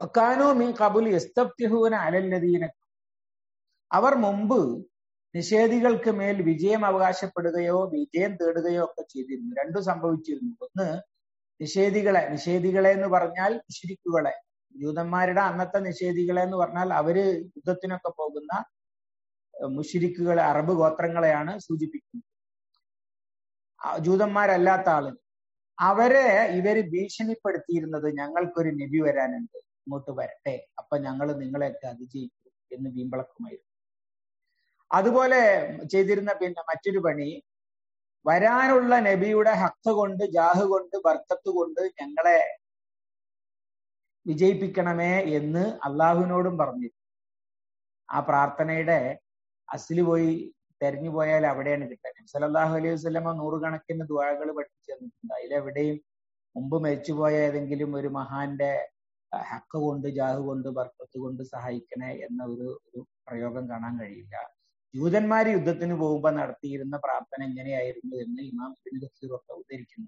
കാനൂ മിൻ ഖബുൽ യസ്തഫ്തിഹൂന അലല്ലദീന, അവർ മുമ്പ് നിഷേധികൾക്ക് മേൽ വിജയം അവകാശപ്പെടുകയോ വിജയം തേടുകയോ ഒക്കെ ചെയ്തിരുന്നു. രണ്ടും സംഭവിച്ചിരുന്നു. ഒന്ന്, നിഷേധികളെ എന്ന് പറഞ്ഞാൽ മുശ്രിക്കുകളെ, ജൂതന്മാരുടെ അന്നത്തെ നിഷേധികളെ എന്ന് പറഞ്ഞാൽ അവര് യുദ്ധത്തിനൊക്കെ പോകുന്ന മുശ്രിക്കുകളെ, അറബ് ഗോത്രങ്ങളെയാണ് സൂചിപ്പിക്കുന്നത്. ജൂതന്മാരല്ലാത്ത ആളുകൾ, അവരെ ഇവര് ഭീഷണിപ്പെടുത്തിയിരുന്നത് ഞങ്ങൾക്കൊരു നബി വരാനുണ്ട്, ഇങ്ങോട്ട് വരട്ടെ, അപ്പൊ ഞങ്ങൾ നിങ്ങളെയൊക്കെ അതിജയിക്കും എന്ന് വീമ്പളക്കുമായിരുന്നു. അതുപോലെ ചെയ്തിരുന്ന പിന്നെ മറ്റൊരു പണി, വരാനുള്ള നബിയുടെ ഹക്ക് കൊണ്ട്, ജാഹ് കൊണ്ട്, ബർക്കത്ത് കൊണ്ട് ഞങ്ങളെ വിജയിപ്പിക്കണമേ എന്ന് അള്ളാഹുവിനോടും പറഞ്ഞിരുന്നു. ആ പ്രാർത്ഥനയുടെ അസ്ലി പോയി തെരഞ്ഞു പോയാൽ അവിടെയാണ് കിട്ടുക. നബി സല്ലല്ലാഹു അലൈഹി വസല്ലമ നൂറുകണക്കിന് ദുആകൾ പഠിപ്പിച്ചു തന്നിട്ടുണ്ട്. അതിലെവിടെയും മുമ്പ് മരിച്ചുപോയ ഏതെങ്കിലും ഒരു മഹാന്റെ ഹക്ക് കൊണ്ട്, ജാഹ് കൊണ്ട്, ബർക്കത്ത് കൊണ്ട് സഹായിക്കണേ എന്ന ഒരു പ്രയോഗം കാണാൻ കഴിയില്ല. ജൂതന്മാര് യുദ്ധത്തിന് പോകുമ്പോൾ നടത്തിയിരുന്ന പ്രാർത്ഥന എങ്ങനെയായിരുന്നു എന്ന് ഇമാം ഇബ്നു കസീർ ഒക്കെ ഉദ്ധരിക്കുന്നു.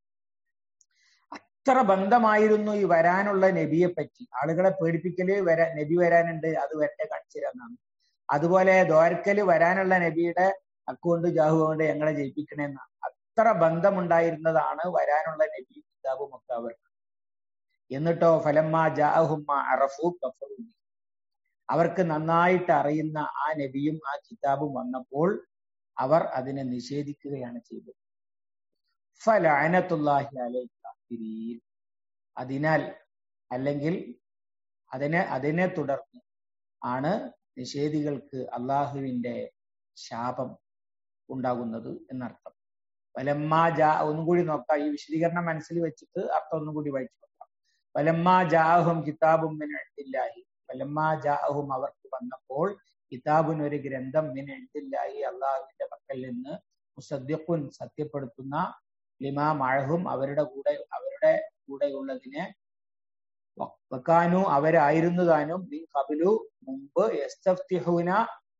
അത്ര ബന്ധമായിരുന്നു ഈ വരാനുള്ള നബിയെ പറ്റി. ആളുകളെ പേടിപ്പിക്കല്, നബി വരാനുണ്ട്, അത് വരട്ടെ കാണിച്ചു തരാന്നാണ്. അതുപോലെ ദ്വാരക്കല് വരാനുള്ള നബിയുടെ അക്കൗണ്ട് ജാഹു കൊണ്ട് ഞങ്ങളെ ജയിപ്പിക്കണമെന്നാണ്. അത്ര ബന്ധമുണ്ടായിരുന്നതാണ് വരാനുള്ള നബി കിതാബും ഒക്കെ അവർക്ക്. എന്നിട്ടോ ഫലമ്മാ ജാഅഹും മാ അറഫൂ കഫറൂ, അവർക്ക് നന്നായിട്ട് അറിയുന്ന ആ നബിയും ആ കിതാബും വന്നപ്പോൾ അവർ അതിനെ നിഷേധിക്കുകയാണ് ചെയ്തത്. ഫലഅനത്തുല്ലാഹി അലൽ കാഫിരീൻ, അതിനാൽ അല്ലെങ്കിൽ അതിനെ തുടർന്ന് ആണ് നിഷേധികൾക്ക് അള്ളാഹുവിന്റെ ശാപം ഉണ്ടാകുന്നത് എന്നർത്ഥം. വലമ്മാ ജാ, ഒന്നും കൂടി നോക്കാം, ഈ വിശദീകരണം മനസ്സിൽ വെച്ചിട്ട് അർത്ഥം ഒന്നും കൂടി വായിച്ചു നോക്കാം. വലമ്മാ ജാഅഹും കിതാബും മിൻ ഇൻദില്ലാഹി, വലമ്മാ ജാഅഹും അവർക്ക് വന്നപ്പോൾ, കിതാബുൻ ഒരു ഗ്രന്ഥം, മിൻ ഇൻദില്ലാഹി അള്ളാഹുവിന്റെ പക്കൽ നിന്ന്, മുസദ്ദിഖുൻ സത്യപ്പെടുത്തുന്ന, ലിമാ മഅഹും അവരുടെ കൂടെയുള്ളതിനെ, വക്കാനു അവരായിരുന്നു താനും, മിൻ ഖബ്ലു മുമ്പ്, യസ്തഫ്തിഹൂന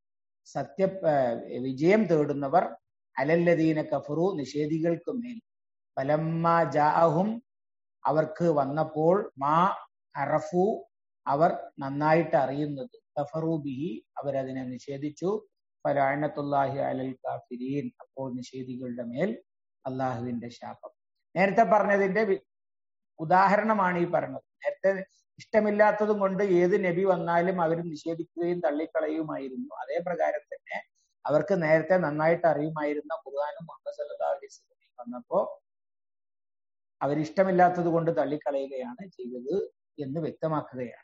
വിജയം തേടുന്നവർ, അലല്ലദീന കഫറു നിഷേധികൾക്ക് മേൽ, ഫലമ്മാ ജാഅഹും അവർക്ക് വന്നപ്പോൾ, മാ അറഫു അവർ നന്നായിട്ട് അറിയുന്നത്, കഫറു ബിഹി അവരതിനെ നിഷേധിച്ചു, ഫലഅനത്തുല്ലാഹി അലൽ കാഫിരീൻ അപ്പോൾ നിഷേധികളുടെ മേൽ അള്ളാഹുവിന്റെ ശാപം. നേരത്തെ പറഞ്ഞതിന്റെ ഉദാഹരണമാണ് ഈ പറഞ്ഞത്. നേരത്തെ ഇഷ്ടമില്ലാത്തതും കൊണ്ട് ഏത് നബി വന്നാലും അവർ നിഷേധിക്കുകയും തള്ളിക്കളയുമായിരുന്നു. അതേ പ്രകാരം തന്നെ അവർക്ക് നേരത്തെ നന്നായിട്ട് അറിയുമായിരുന്ന ഖുർആനും മുഹമ്മദ് സല്ലല്ലാഹു അലൈഹി വസല്ലം വന്നപ്പോ അവരിഷ്ടമില്ലാത്തത് കൊണ്ട് തള്ളിക്കളയുകയാണ് ചെയ്തത് എന്ന് വ്യക്തമാക്കുകയാണ്.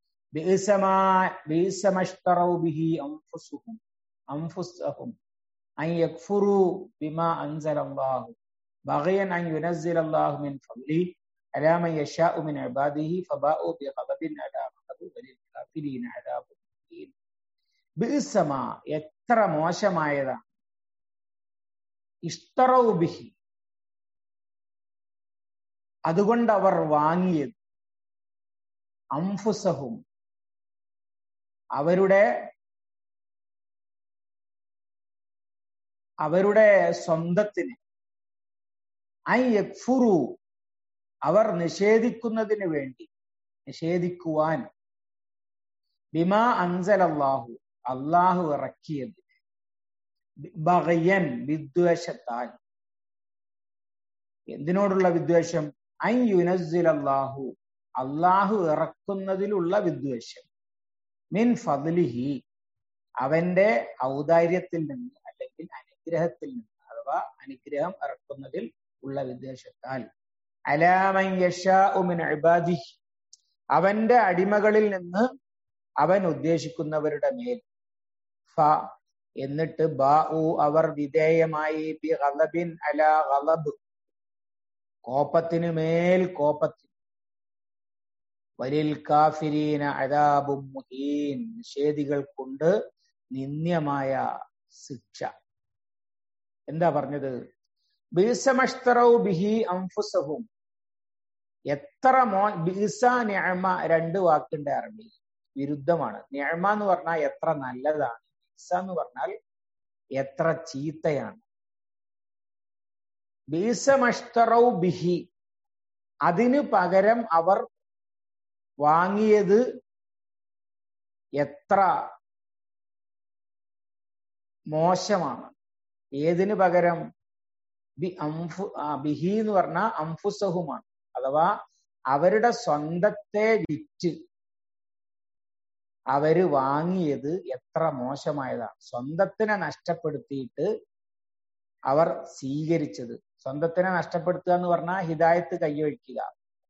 ബിഇസമഷ്തറൗ ബിഹി അൻഫുസഹും അൻ യക്ഫുറു ബിമാ അൻസലല്ലാഹു ബഗയൻ അൻ യുനസ്സിലല്ലാഹു മിൻ ഫദ്ലിഹി അലാ മൻ യശാഉ മിൻ ഇബാദിഹി ഫബാഉ ബിഗദബിൻ അലാ ഗദബിൻ വലിൽകാഫിരീന അദാബുൻ മുഹീൻ. ബിഇസമാ എത്ര മോശമായതാണ്, ഇഷ്തറൗ ബിഹി അതുകൊണ്ട് അവർ വാങ്ങിയത്, അൻഫുസഹും അവരുടെ സ്വന്തത്തിന്, ഐ യക്ഫുറു അവർ നിഷേധിക്കുന്നതിന് വേണ്ടി, നിഷേധിക്കുവാൻ, ബിമാ അൻസലല്ലാഹു അള്ളാഹു ഇറക്കിയത്, ബഗയൻ വിദ്വേഷത്താൽ. എന്തിനോടുള്ള വിദ്വേഷം? അൻ യുനസ്സിലല്ലാഹു അള്ളാഹു ഇറക്കുന്നതിലുള്ള വിദ്വേഷം, മിൻ ഫദ്ലിഹി അവന്റെ ഔദാര്യത്തിൽ നിന്ന് അല്ലെങ്കിൽ അനുഗ്രഹത്തിൽ നിന്ന്, അഥവാ അനുഗ്രഹം ഇറക്കുന്നതിൽ ഉള്ള വിദ്വേഷത്താൽ, അലാ മൻ യശാഉ മിൻ ഇബാദിഹി അവന്റെ അടിമകളിൽ നിന്ന് അവൻ ഉദ്ദേശിക്കുന്നവരുടെ മേൽ, എന്നിട്ട് ബാഉ അവർ വിധേയമായി, ബി ഗളബിൻ അലാ ഗളബ് കോപത്തിന് മേൽ കോപത്തിന്, വലിൽ കാഫിരീന അദാബും മുഹീൻ നിഷേധികൾക്കുണ്ട് നിന്ദ്യമായ ശിക്ഷ. എന്താ പറഞ്ഞത്? ബിഇസമഷ്തറൗ ബിഹി അൻഫുസഹും, എത്ര ബിഇസ നിഅമ രണ്ട് വാക്കുണ്ട് അറബിയിൽ, വിരുദ്ധമാണ്. നിഅമ എന്ന് പറഞ്ഞാൽ എത്ര നല്ലതാണ്, ബിഇസ എന്ന് പറഞ്ഞാൽ എത്ര ചീത്തയാണ്. ബിഇസമഷ്തറൗ ബിഹി അതിനു പകരം അവർ വാങ്ങിയത് എത്ര മോശമാണ്. ഏതിനു പകരം ബിഹി എന്ന് പറഞ്ഞാൽ അംഫുസഹുമാണ്, അഥവാ അവരുടെ സ്വന്തത്തെ വിറ്റ് അവര് വാങ്ങിയത് എത്ര മോശമായതാണ്. സ്വന്തത്തിനെ നഷ്ടപ്പെടുത്തിയിട്ട് അവർ സ്വീകരിച്ചത്. സ്വന്തത്തിനെ നഷ്ടപ്പെടുത്തുക എന്ന് പറഞ്ഞാൽ ഹിദായത്ത് കൈവയ്ക്കുക,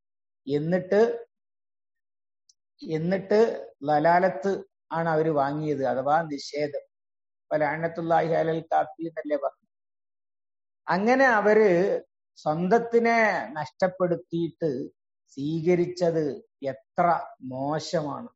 എന്നിട്ട് ലലാലത്ത് ആണ് അവര് വാങ്ങിയത്, അഥവാ നിഷേധം. ലഅനത്തുല്ലാഹി അലൽ കാഫിരീൻ എന്നല്ലേ പറഞ്ഞു. അങ്ങനെ അവര് സ്വന്തത്തിനെ നഷ്ടപ്പെടുത്തിയിട്ട് സ്വീകരിച്ചത് എത്ര മോശമാണ്.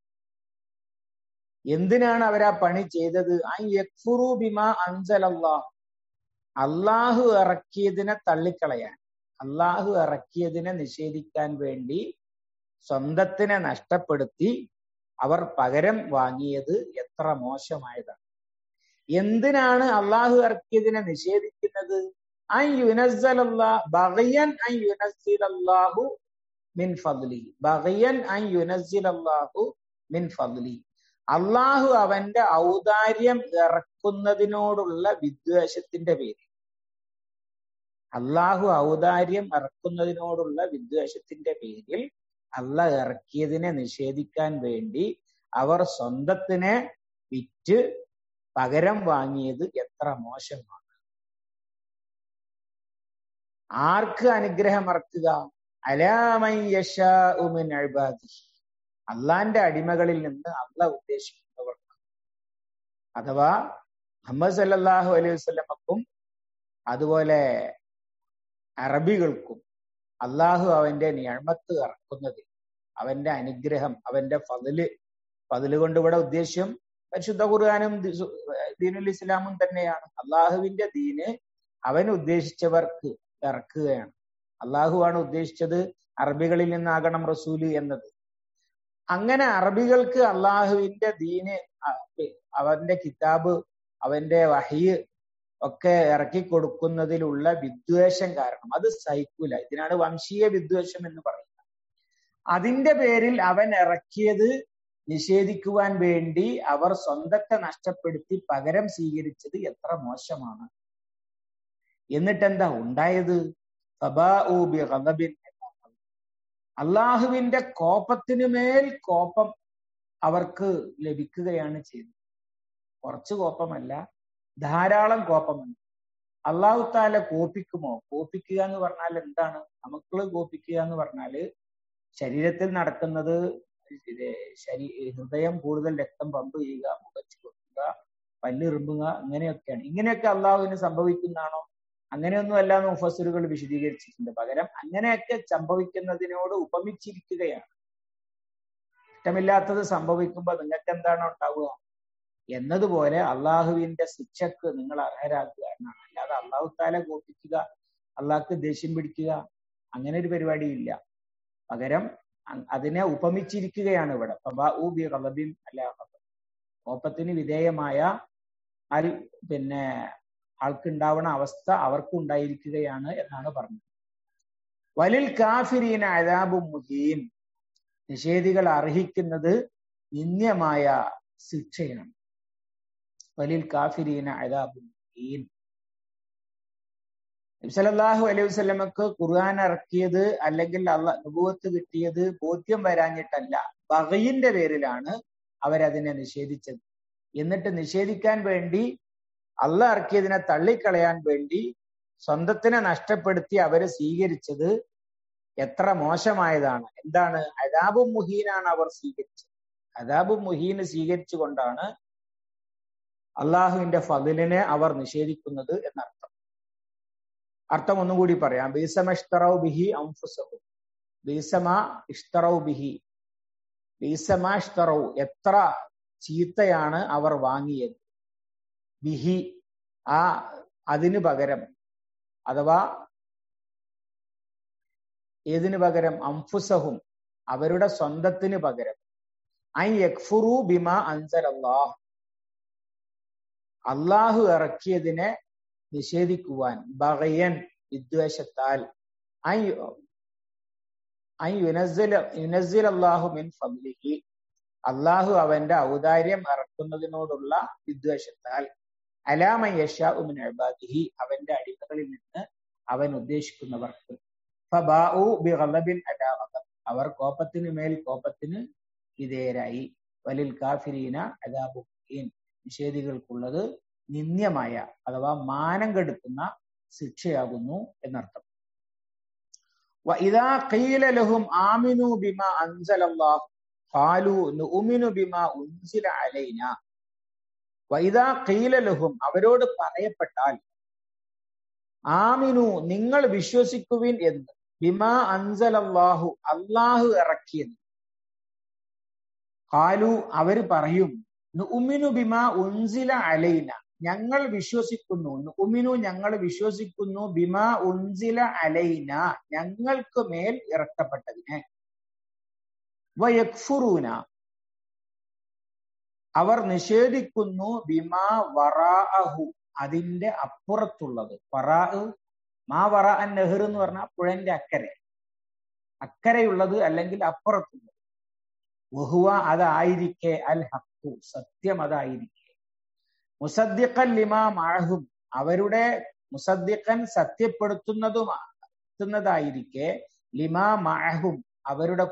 എന്തിനാണ് അവരാ പണി ചെയ്തത്? യക്ഫുറു ബിമാ അൻസലല്ലാഹ്, അള്ളാഹു ഇറക്കിയതിനെ തള്ളിക്കളയാൻ, അള്ളാഹു ഇറക്കിയതിനെ നിഷേധിക്കാൻ വേണ്ടി സ്വന്തത്തിനെ നഷ്ടപ്പെടുത്തി അവർ പകരം വാങ്ങിയത് എത്ര മോശമായതാണ്. എന്തിനാണ് അള്ളാഹു ഇറക്കിയതിനെ നിഷേധിക്കുന്നത്? ബഗയൻ അൻ യുനസ്സിലല്ലാഹു മിൻ ഫദ്ലി, ബഗയൻ അൻ യുനസ്സിലല്ലാഹു മിൻ ഫദ്ലി, അള്ളാഹു അവന്റെ ഔദാര്യം ഇറക്കുന്നതിനോടുള്ള വിദ്വേഷത്തിന്റെ പേരിൽ, അള്ളാഹു ഔദാര്യം ഇറക്കുന്നതിനോടുള്ള വിദ്വേഷത്തിന്റെ പേരിൽ അള്ളാഹ് ഇറക്കിയതിനെ നിഷേധിക്കാൻ വേണ്ടി അവർ സ്വന്തത്തിനെ വിറ്റ് പകരം വാങ്ങിയത് എത്ര മോശമാണ്. ആർക്ക് അനുഗ്രഹം ഇറക്കുക? അലാ മൻ യശാഉ മിൻ ഇബാദിഹി, അള്ളാന്റെ അടിമകളിൽ നിന്ന് അള്ളാഹ് ഉദ്ദേശിക്കുന്നവർക്ക്, അഥവാ മുഹമ്മദ് സല്ലല്ലാഹു അലൈഹി വസല്ലമക്കും അതുപോലെ അറബികൾക്കും അള്ളാഹു അവന്റെ നിഅമത്ത് ഇറക്കുന്നതിൽ, അവന്റെ അനുഗ്രഹം, അവന്റെ ഫദ്ല് കൊണ്ട് ഇവിടെ ഉദ്ദേശ്യം പരിശുദ്ധ ഖുർആനും ദീനുൽ ഇസ്ലാമും തന്നെയാണ്. അള്ളാഹുവിന്റെ ദീന് അവൻ ഉദ്ദേശിച്ചവർക്ക് ഇറക്കുകയാണ്. അള്ളാഹുവാണ് ഉദ്ദേശിച്ചത് അറബികളിൽ നിന്നാകണം റസൂല് എന്നത്. അങ്ങനെ അറബികൾക്ക് അള്ളാഹുവിന്റെ ദീന്, അവന്റെ കിതാബ്, അവന്റെ വഹ്യ് ഒക്കെ ഇറക്കി കൊടുക്കുന്നതിലുള്ള വിദ്വേഷം കാരണം അത് സഹിക്കൂല. ഇതിനാണ് വംശീയ വിദ്വേഷം എന്ന് പറയുന്നത്. അതിന്റെ പേരിൽ അവൻ ഇറക്കിയത് നിഷേധിക്കുവാൻ വേണ്ടി അവർ സ്വന്തത്തെ നഷ്ടപ്പെടുത്തി പകരം സ്വീകരിച്ചത് എത്ര മോശമാണ്. എന്നിട്ടെന്താ ഉണ്ടായത്? അള്ളാഹുവിന്റെ കോപത്തിനു മേൽ കോപം അവർക്ക് ലഭിക്കുകയാണ് ചെയ്തത്. കുറച്ച് കോപമല്ല, ധാരാളം കോപമുണ്ട്. അള്ളാഹു താല കോപിക്കുമോ? കോപിക്കുക എന്ന് പറഞ്ഞാൽ എന്താണ്? നമുക്ക് കോപിക്കുക എന്ന് പറഞ്ഞാല് ശരീരത്തിൽ നടക്കുന്നത്, ഹൃദയം കൂടുതൽ രക്തം പമ്പ് ചെയ്യുക, മുഖച്ചു കൊടുക്കുക, പല്ലിറുമ്പുക, ഇങ്ങനെയൊക്കെയാണ്. ഇങ്ങനെയൊക്കെ അള്ളാഹുവിന് സംഭവിക്കുന്നതാണോ? അങ്ങനെയൊന്നും അല്ലാന്ന് മുഫസ്സിറുകൾ വിശദീകരിച്ചിട്ടുണ്ട്. പകരം അങ്ങനെയൊക്കെ സംഭവിക്കുന്നതിനോട് ഉപമിച്ചിരിക്കുകയാണ്. ഇഷ്ടമില്ലാത്തത് സംഭവിക്കുമ്പോൾ നിങ്ങൾക്ക് എന്താണോ ഉണ്ടാവുക എന്നതുപോലെ അള്ളാഹുവിന്റെ ശിക്ഷക്ക് നിങ്ങൾ അർഹരാക്കുക എന്നാണ്. അല്ലാതെ അള്ളാഹു താല കോപിക്കുക, അള്ളാഹ്ക്ക് ദേഷ്യം പിടിക്കുക, അങ്ങനെ ഒരു പരിപാടിയില്ല. പകരം അതിനെ ഉപമിച്ചിരിക്കുകയാണ് ഇവിടെ. കോപത്തിന് വിധേയമായ ആൾക്കുണ്ടാവുന്ന അവസ്ഥ അവർക്കുണ്ടായിരിക്കുകയാണ് എന്നാണ് പറഞ്ഞത്. വലിൽ കാഫിരീന അദാബും മുഹീൻ, നിഷേധികൾ അർഹിക്കുന്നത് നിന്ദ്യമായ ശിക്ഷയാണ്. വലിൽ കാഫിരീന അദാബും മുഹീൻ. നബി സല്ലല്ലാഹു അലൈഹി വസല്ലമക്ക് ഖുർആൻ ഇറക്കിയത് അല്ലെങ്കിൽ നുബുവത്ത് കിട്ടിയത് ബോധ്യം വരാഞ്ഞിട്ടല്ല, ബഗയിന്റെ പേരിലാണ് അവരതിനെ നിഷേധിച്ചത്. എന്നിട്ട് നിഷേധിക്കാൻ വേണ്ടി, അള്ളാഹ് ഇറക്കിയതിനെ തള്ളിക്കളയാൻ വേണ്ടി സ്വന്തത്തിനെ നഷ്ടപ്പെടുത്തി അവര് സ്വീകരിച്ചത് എത്ര മോശമായതാണ്. എന്താണ്? അദാബും മുഹീനാണ് അവർ സ്വീകരിച്ചത്. അദാബും മുഹീന് സ്വീകരിച്ചു കൊണ്ടാണ് അള്ളാഹുവിന്റെ ഫദ്ലിനെ അവർ നിഷേധിക്കുന്നത് എന്നർത്ഥം. അർത്ഥം ഒന്നും കൂടി പറയാം. ബീസമ ഇഷ്തറൗ ബിഹി അൻഫുസഹും, ബീസമ ഇഷ്തറൗ ബിഹി, ബീസമ ഇഷ്തറൗ, എത്ര ചീത്തയാണ് അവർ വാങ്ങിയത്, ബിഹി, അതിനു പകരം, അഥവാ ഏതിനു പകരം? അൻഫുസഹും, അവരുടെ സ്വന്തത്തിന് പകരം. അൻ യക്ഫുറു ബിമാ അൻസലല്ലാഹ്, അള്ളാഹു ഇറക്കിയതിനെ നിഷേധിക്കുവാൻ, ബഗയൻ, വിദ്വേഷത്താൽ, യുനസ്സിൽ അല്ലാഹു മിൻ ഫദ്ലിഹി, അള്ളാഹു അവന്റെ ഔദാര്യം ഇറക്കുന്നതിനോടുള്ള വിദ്വേഷത്താൽ അലാ മൻ യശാഉ മിൻ ഇബാദിഹി, അവന്റെ അടിമകളിൽ നിന്ന് അവൻ ഉദ്ദേശിക്കുന്നവർക്ക് ഫബാഉ ബിഗളബിൻ അലാ ഗളബ്, അവർ കോപത്തിന് മേൽ കോപത്തിന് വിധേയരായി. വലിൽ കാഫിരീന അദാബുൻ മുഹീൻ, നിഷേധികൾക്കുള്ളത് നിന്ദ്യമായ അഥവാ മാനം കെടുത്തുന്ന ശിക്ഷയാകുന്നു എന്നർത്ഥം. വഇദാ ഖീല ലഹും ആമിനൂ ബിമാ അൻസലല്ലാഹു ഖാലൂ നുഅ്മിനു ബിമാ ഉൻസില അലൈനാ. വഇദാ ഖീല ലഹും, അവരോട് പറയപ്പെട്ടാൽ, ആമിനു നിങ്ങൾ വിശ്വസിക്കുവിൻ എന്ന്, ബിമാ അൻസലല്ലാഹു അല്ലാഹു ഇറക്കിയത്, ഖാലു അവര് പറയും, നുഅ്മിനു ബിമാ ഉൻസില അലൈന ഞങ്ങൾ വിശ്വസിക്കുന്നു, നുഅ്മിനു ഞങ്ങൾ വിശ്വസിക്കുന്നു, ബിമാ ഉൻസില അലൈന ഞങ്ങൾക്ക് മേൽ ഇറക്കപ്പെട്ടതിനെ, വയക്ഫുറൂന അവർ നിഷേധിക്കുന്നു, ബിമാ വറാഅഹു അതിന്റെ അപ്പുറത്തുള്ളത്. വറാഅ് മാ വറാ അൻ നെഹ്ർ എന്ന് പറഞ്ഞാൽ പുഴന്റെ അക്കരെയുള്ളത് അല്ലെങ്കിൽ അപ്പുറത്തുള്ളത്. വഹുവ അതായിരിക്കെ, അൽ ഹഖു സത്യം അതായിരിക്കെ, മുസദ്ദിഖൻ ലിമാ മഅഹും അവരുടെ മുസദ്ദിഖൻ സത്യപ്പെടുത്തുന്നതായിരിക്കെ, ലിമാ മഅഹും അവരുടെ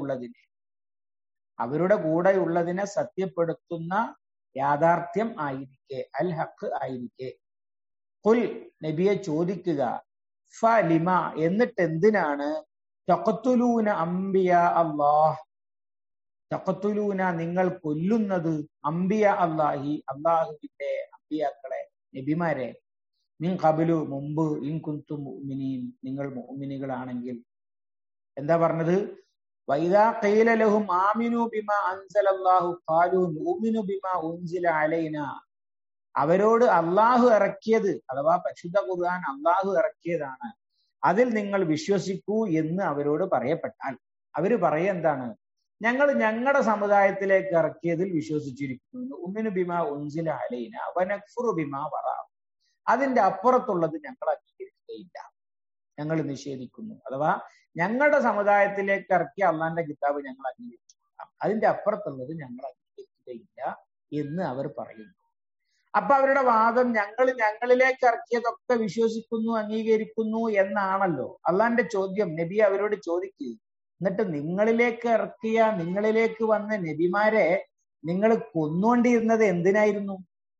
കൂടെയുള്ളതിനെ സത്യപ്പെടുത്തുന്ന യാഥാർത്ഥ്യം ആയിരിക്കെ, അൽ ഹഖ് ആയിരിക്കെ. ഖുൽ നബിയെ ചോദിക്കുക, ഫലിമ എന്നിട്ട് എന്തിനാണ്, തഖ്തുലൂന അംബിയാ അല്ലാഹ് തഖ്തുലൂന നിങ്ങൾ കൊല്ലുന്നത്, അംബിയ അല്ലാഹി അല്ലാഹുവിന്റെ അംബിയാക്കളെ നബിമാരെ, മിൻ ഖബ്ലു മുമ്പ്, ഇൻ കുൻതും മുഅ്മിനീൻ നിങ്ങൾ മുഅ്മിനുകളാണെങ്കിൽ. എന്താ പറഞ്ഞത്, വഇദാ ഖീല ലഹും ആമിനു ബിമാ അൻസലല്ലാഹു ഖാലൂ നുഅ്മിനു ബിമാ ഉൻസില അലൈനാ, അവരോട് അല്ലാഹു ഇറക്കിയത് അഥവാ പരിശുദ്ധ ഖുർആൻ അല്ലാഹു ഇറക്കിയതാണ്, അതിൽ നിങ്ങൾ വിശ്വസിക്കൂ എന്ന് അവരോട് പറയപ്പെട്ടാൽ, അവര് എന്താണ്, ഞങ്ങൾ ഞങ്ങളുടെ സമുദായത്തിലേക്ക് ഇറക്കിയതിൽ വിശ്വസിച്ചിരിക്കുന്നു, ഉമ്മിനു ബിമാ ഉൻസില അലൈന വനക്ഫുറു ബിമാ വറാ, അതിന്റെ അപ്പുറത്തുള്ളത് ഞങ്ങൾ അംഗീകരിക്കുകയില്ല, ഞങ്ങൾ നിഷേധിക്കുന്നു. അഥവാ ഞങ്ങളുടെ സമുദായത്തിലേക്ക് ഇറക്കിയ അള്ളാന്റെ കിതാബ് ഞങ്ങൾ അംഗീകരിച്ചു കൊള്ളാം, അതിന്റെ അപ്പുറത്തുള്ളത് ഞങ്ങൾ അംഗീകരിക്കുകയില്ല എന്ന് അവർ പറയുന്നു. അപ്പൊ അവരുടെ വാദം ഞങ്ങളിലേക്ക് ഇറക്കിയതൊക്കെ വിശ്വസിക്കുന്നു അംഗീകരിക്കുന്നു എന്നാണല്ലോ. അള്ളാന്റെ ചോദ്യം, നബി അവരോട് ചോദിക്കുക, എന്നിട്ട് നിങ്ങളിലേക്ക് വന്ന നബിമാരെ നിങ്ങൾ കൊന്നുകൊണ്ടിരുന്നത് എന്തിനായിരുന്നു?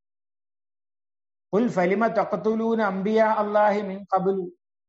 ഖുൽ ഫലിമ തഖ്തുലൂന അംബിയാ അല്ലാഹി മിൻ ഖബ്ലു,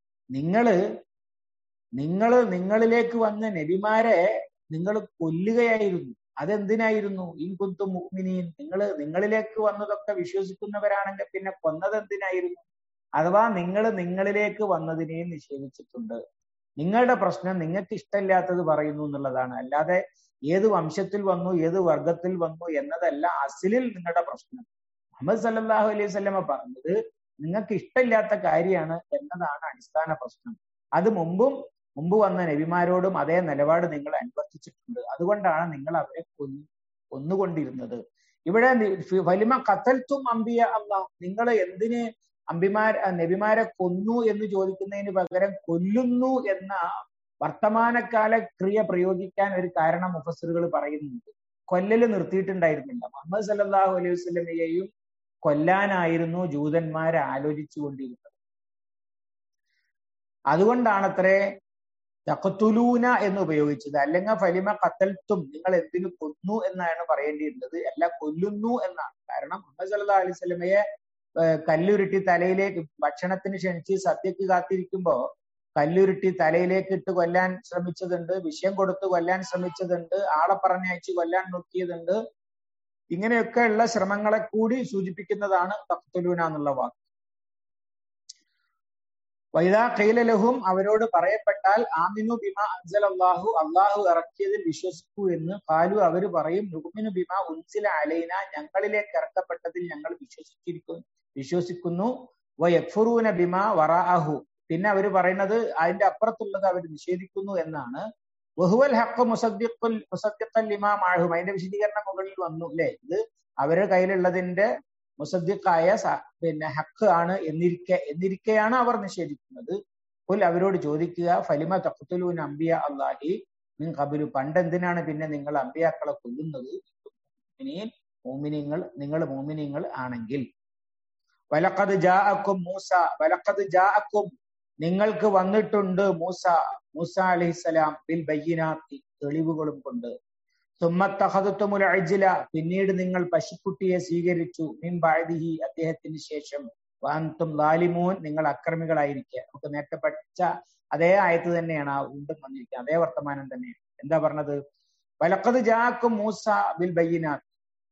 നിങ്ങളിലേക്ക് വന്ന നബിമാരെ നിങ്ങൾ കൊല്ലുകയായിരുന്നു, അതെന്തിനായിരുന്നു? ഇൻ കുൻതും മുഅ്മിനീൻ നിങ്ങളിലേക്ക് വന്നതൊക്കെ വിശ്വസിക്കുന്നവരാണെങ്കിൽ പിന്നെ കൊന്നത് എന്തിനായിരുന്നു? അഥവാ നിങ്ങളിലേക്ക് വന്നതിനെയും നിഷേധിച്ചിട്ടുണ്ട്. നിങ്ങളുടെ പ്രശ്നം നിങ്ങൾക്ക് ഇഷ്ടമില്ലാത്തത് പറയുന്നു എന്നുള്ളതാണ്, അല്ലാതെ ഏത് വംശത്തിൽ വന്നു ഏത് വർഗത്തിൽ വന്നു എന്നതല്ല അസ്ലിൽ നിങ്ങളുടെ പ്രശ്നം. മുഹമ്മദ് സല്ലല്ലാഹു അലൈഹി വസല്ലമ പറഞ്ഞത് നിങ്ങൾക്ക് ഇഷ്ടമില്ലാത്ത കാര്യമാണ് എന്നതാണ് അടിസ്ഥാന പ്രശ്നം. അത് മുമ്പ് വന്ന നബിമാരോടും അതേ നിലപാട് നിങ്ങൾ അനുവർത്തിച്ചിട്ടുണ്ട്, അതുകൊണ്ടാണ് നിങ്ങൾ അവരെ കൊന്നുകൊണ്ടിരുന്നത്. ഇവിടെ ഫലിമ ഖതൽതും അംബിയ അല്ലാഹ്, നിങ്ങൾ എന്തിന് നബിമാരെ കൊന്നു എന്ന് ചോദിക്കുന്നതിന് പകരം കൊല്ലുന്നു എന്ന വർത്തമാനകാല ക്രിയ പ്രയോഗിക്കാൻ ഒരു കാരണം മുഫസ്സിറുകൾ പറയുന്നുണ്ട്. കൊല്ലല് നിർത്തിയിട്ടുണ്ടായിരുന്നില്ല, മുഹമ്മദ് സല്ലല്ലാഹു അലൈഹി വസല്ലമയെയും കൊല്ലാനായിരുന്നു ജൂതന്മാരെ ആലോചിച്ചു കൊണ്ടിരുന്നത്. അതുകൊണ്ടാണത്രേ തഖ്തുലൂന എന്ന് ഉപയോഗിച്ചത്. അല്ലെങ്കിൽ ഫലിമ ഖതൽതും നിങ്ങൾ എന്തിനു കൊന്നു എന്നാണ് പറയേണ്ടിയിരുന്നത്, അല്ല കൊല്ലുന്നു എന്നാണ്. കാരണം മുഹമ്മദ് സല്ലല്ലാഹു അലൈഹി വസല്ലമയെ കല്ലുരുട്ടി തലയിലേക്ക് ഭക്ഷണത്തിന് ക്ഷണിച്ച് സദ്യക്ക് കാത്തിരിക്കുമ്പോ കല്ലുരുട്ടി തലയിലേക്ക് ഇട്ട് കൊല്ലാൻ ശ്രമിച്ചതുണ്ട്, വിഷം കൊടുത്ത് കൊല്ലാൻ ശ്രമിച്ചതുണ്ട്, ആളെ പറഞ്ഞയച്ച് കൊല്ലാൻ നോക്കിയതുണ്ട്. ഇങ്ങനെയൊക്കെയുള്ള ശ്രമങ്ങളെ കൂടി സൂചിപ്പിക്കുന്നതാണ് തഖ്തുലൂന എന്നുള്ള വാക്ക്. വൈദാ ഖീല ലഹും അവരോട് പറയപ്പെട്ടാൽ, ആമിനു ബിമാ അൻസലല്ലാഹു അല്ലാഹു ഇറക്കിയതിൽ വിശ്വസിക്കൂ എന്ന്, ഖാലു അവര് പറയും, നുഅ്മിനു ബിമാ ഉൻസില അലൈന ഞങ്ങളിലേക്ക് ഇറക്കപ്പെട്ടതിൽ ഞങ്ങൾ വിശ്വസിക്കുന്നു, വയക്ഫുറൂന ബിമാ വറാഅഹു പിന്നെ അവർ പറയുന്നത് അതിന്റെ അപ്പുറത്തുള്ളത് അവർ നിഷേധിക്കുന്നു എന്നാണ്. വഹുവൽ ഹഖ് മുസദ്ദിഖൻ ലിമാ മഅഹും, അതിന്റെ വിശദീകരണം മുകളിൽ വന്നു അല്ലെ. ഇത് അവരുടെ കയ്യിലുള്ളതിന്റെ മുസദ്ദിഖായ ഹഖ് ആണ് എന്നിരിക്കെയാണ് അവർ നിഷേധിക്കുന്നത്. ഖുൽ അവരോട് ചോദിക്കുക ഫലിമ തഖ്തുലൂന അംബിയ അല്ലാഹി മിൻ ഖബ്ലു, പണ്ടെന്തിനാണ് പിന്നെ നിങ്ങൾ അമ്പിയാക്കളെ കൊല്ലുന്നത്? നിങ്ങൾ മോമിനീങ്ങൾ ആണെങ്കിൽ. വലഖദ് ജാഅക്കും മൂസ, വലഖദ് ജാഅക്കും നിങ്ങൾക്ക് വന്നിട്ടുണ്ട് മൂസ അലൈഹിസ്സലാം ബിൽ ബയ്യിനാത്തി തെളിവുകളും കൊണ്ട്. സുമ്മത്തഖദതുമുൽ അജ്ല പിന്നീട് നിങ്ങൾ പശുക്കുട്ടിയെ സ്വീകരിച്ചു, മിൻ ബഅദിഹി അദ്ദേഹത്തിന് ശേഷം, വഅൻതും ളാലിമൂൻ നിങ്ങൾ അക്രമികളായിരിക്കുക. നമുക്ക് നേരത്തെ പഠിച്ച അതേ ആയത്ത് തന്നെയാണ് വീണ്ടും വന്നിരിക്കുക, അതേ വർത്തമാനം തന്നെയാണ്. എന്താ പറഞ്ഞത്? വലഖദ് ജാഅക്കും മൂസ ബിൽ ബയ്യിനാത്ത്,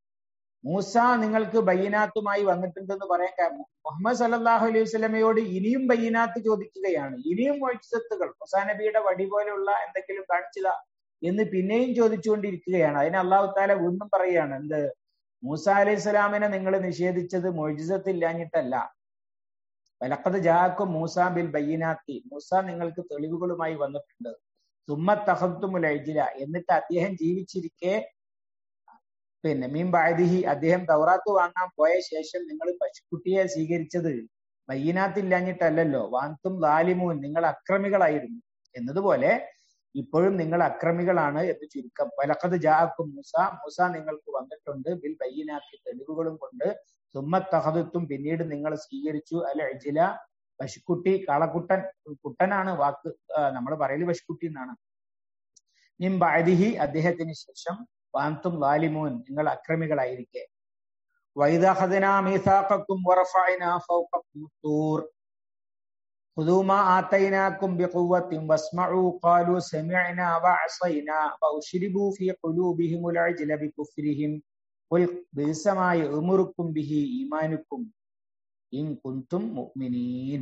മൂസ നിങ്ങൾക്ക് ബയ്യിനാത്തുമായി വന്നിട്ടുണ്ടെന്ന് പറയാൻ കാരണം മുഹമ്മദ് സല്ലല്ലാഹു അലൈഹി വസല്ലമയോട് ഇനിയും ബയ്യിനാത്ത് ചോദിക്കുകയാണ്, ഇനിയും മുഅ്ജിസത്തുകൾ മൂസാ നബിയുടെ വടി പോലെയുള്ള എന്തെങ്കിലും കാണിച്ചുക എന്ന് പിന്നെയും ചോദിച്ചുകൊണ്ടിരിക്കുകയാണ്. അതിന് അല്ലാഹു തആല വീണ്ടും പറയുകയാണ്, എന്ത്? മൂസ അലൈഹി സ്വലാമിനെ നിങ്ങൾ നിഷേധിച്ചത് മുഅ്ജിസത്ത് ഇല്ലാഞ്ഞിട്ടല്ല. വലഖദ് ജാഅക്കും മൂസ ബിൽ ബയ്യിനാത്തി, മൂസ നിങ്ങൾക്ക് തെളിവുകളുമായി വന്നിട്ടുണ്ട്. സുമ്മത്തഖദ്തുമുൽ ഇജ്ല എന്നിട്ട് അദ്ദേഹം ജീവിച്ചിരിക്കെ, പിന്നെ മീൻ ബഅദിഹി അദ്ദേഹം തൗറാത്ത് വാങ്ങാൻ പോയ ശേഷം നിങ്ങൾ പശുക്കുട്ടിയെ സ്വീകരിച്ചത് ബയ്യിനാത്തില്ലാഞ്ഞിട്ടല്ലല്ലോ, വഅൻതും ളാലിമൂൻ നിങ്ങൾ അക്രമികളായിരുന്നു എന്നതുപോലെ ഇപ്പോഴും നിങ്ങൾ അക്രമികളാണ് എന്ന് ചുരുക്കം. വലഖദ് ജാഅക്കും മൂസ നിങ്ങൾക്ക് വന്നിട്ടുണ്ട് ബിൽ ബയ്യിനാത്തി തെളിവുകളും കൊണ്ട്. സുമ്മത്തഖദത്തും പിന്നീട് നിങ്ങൾ സ്വീകരിച്ചു അൽ ഇജ്ല പശുക്കുട്ടി, കുട്ടനാണ് വാക്ക്, നമ്മൾ പറയല് പശുക്കുട്ടി എന്നാണ്. മിൻ ബഅദിഹി അദ്ദേഹത്തിന് ശേഷം, വഅൻതും ളാലിമൂൻ നിങ്ങൾ അക്രമികളായിരിക്കെ. വഇദ അഖദ്നാ മീസാഖക്കും വറഫഅനാ ഫൗഖക്കും തൂർ ഖുദൂ മാ ആതൈനാകും ബിഖുവ്വത്തിൻ വസ്മഉ ഖാലൂ സമിഅനാ വഅസൈനാ ഫഉശ്രിബൂ ഫീ ഖുലൂബിഹിമുൽ അജ്ല ബികുഫ്രിഹിം ഖുൽ ബിഅസ മാ യഅ്മുറുക്കും ബിഹി ഈമാനുക്കും ഇൻ കുൻതും മുഅ്മിനീൻ.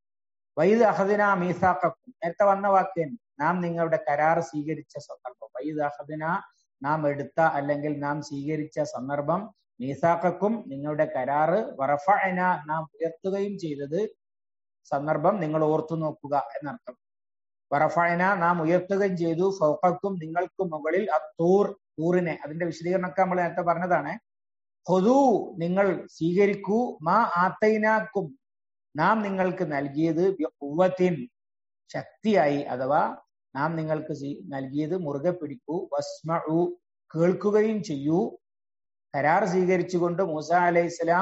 വഇദ അഖദ്നാ മീസാഖക്കും നേരത്തെ വന്ന വാക്ക് നാം നിങ്ങളുടെ കരാർ സ്വീകരിച്ച സന്ദർഭം. വഇദ അഖദ്നാ നാം എടുത്ത അല്ലെങ്കിൽ നാം സ്വീകരിച്ച സന്ദർഭം, മീസാഖക്കും നിങ്ങളുടെ കരാറ്, വറഫഅന നാം ഉയർത്തുകയും ചെയ്തത് സന്ദർഭം നിങ്ങൾ ഓർത്തു നോക്കുക എന്നർത്ഥം. വറഫഅന നാം ഉയർത്തുകയും ചെയ്തു, ഫൗഖക്കും നിങ്ങൾക്ക് മുകളിൽ, അത്തൂർ തൂറിനെ, അതിന്റെ വിശദീകരണമൊക്കെ നമ്മൾ നേരത്തെ പറഞ്ഞതാണ്. ഖുദൂ നിങ്ങൾ സ്വീകരിക്കൂ, മാ ആതൈനാക്കും നാം നിങ്ങൾക്ക് നൽകിയത്, ബിഖുവ്വത്തിൻ ശക്തിയായി, അഥവാ നാം നിങ്ങൾക്ക് നൽകിയത് മുറുകെ പിടിക്കൂ, വസ്മഉ കേൾക്കുകയും ചെയ്യൂ. കരാർ സ്വീകരിച്ചുകൊണ്ട് മൂസ അലൈഹിസ്സലാം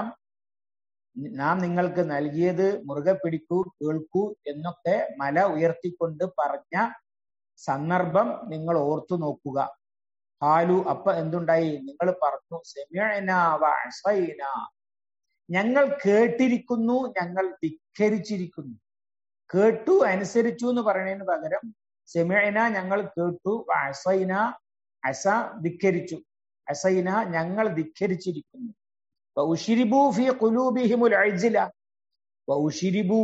നാം നിങ്ങൾക്ക് നൽകിയത് മുറുകെ പിടിക്കൂ, കേൾക്കൂ എന്നൊക്കെ മല ഉയർത്തിക്കൊണ്ട് പറഞ്ഞ സന്ദർഭം നിങ്ങൾ ഓർത്തു നോക്കുക. ഖാലു അപ്പൊ എന്തുണ്ടായി? നിങ്ങൾ പറഞ്ഞു, സമിഅനാ വഅസൈനാ ഞങ്ങൾ കേട്ടിരിക്കുന്നു, ഞങ്ങൾ ധിക്കരിച്ചിരിക്കുന്നു. കേട്ടു അനുസരിച്ചു എന്ന് പറയുന്നതിന് പകരം സമിഅനാ ഞങ്ങൾ കേട്ടു, വഅസൈന അസ ധിക്കരിച്ചു, അസൈന ഞങ്ങൾ ധിക്കരിച്ചിരിക്കുന്നു. വഉശ്രിബൂ ഫീ ഖുലൂബിഹിമുൽ അജ്ല വഉശ്രിബൂ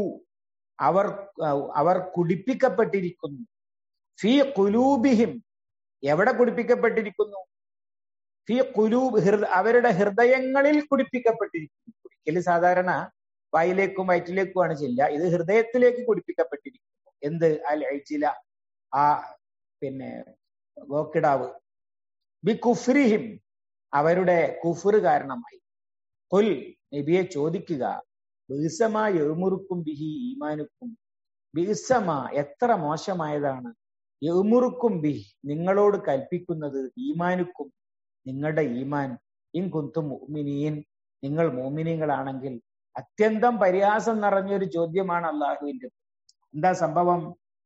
അവർ കുടിപ്പിക്കപ്പെട്ടിരിക്കുന്നു, ഫീ ഖുലൂബിഹിം എവിടെ കുടിപ്പിക്കപ്പെട്ടിരിക്കുന്നു? ഫീ ഖുലൂബ് അവരുടെ ഹൃദയങ്ങളിൽ കുടിപ്പിക്കപ്പെട്ടിരിക്കുന്നു. കുടിക്കല് സാധാരണ വായിലേക്കും വയറ്റിലേക്കുമാണ് ചെല്ലുക, ഇത് ഹൃദയത്തിലേക്ക് കുടിപ്പിക്കപ്പെട്ടിരിക്കുന്നു. എന്ത്? അൽ ഇജ്ല ആ പിന്നെ ഗോക്കിടാവ്, ബി കുഫ്രിഹിം അവരുടെ കുഫ്ർ കാരണമായി. ഖുൽ നബിയെ ചോദിക്കുക, ബിഅസമാ യഅ്മുറുക്കും ബിഹി ഈമാനുക്കും, ബിഅസമാ എത്ര മോശമായതാണ്, യഅ്മുറുക്കും ബിഹി നിങ്ങളോട് കൽപ്പിക്കുന്നത്, ഈമാനുക്കും നിങ്ങളുടെ ഈമാൻ, ഇൻ കുന്തും മുഅ്മിനീൻ നിങ്ങൾ മുഅ്മിനീങ്ങളാണെങ്കിൽ. അത്യന്തം പരിഹാസം നിറഞ്ഞൊരു ചോദ്യമാണ് അള്ളാഹുവിന്റെ. എന്താ സംഭവം?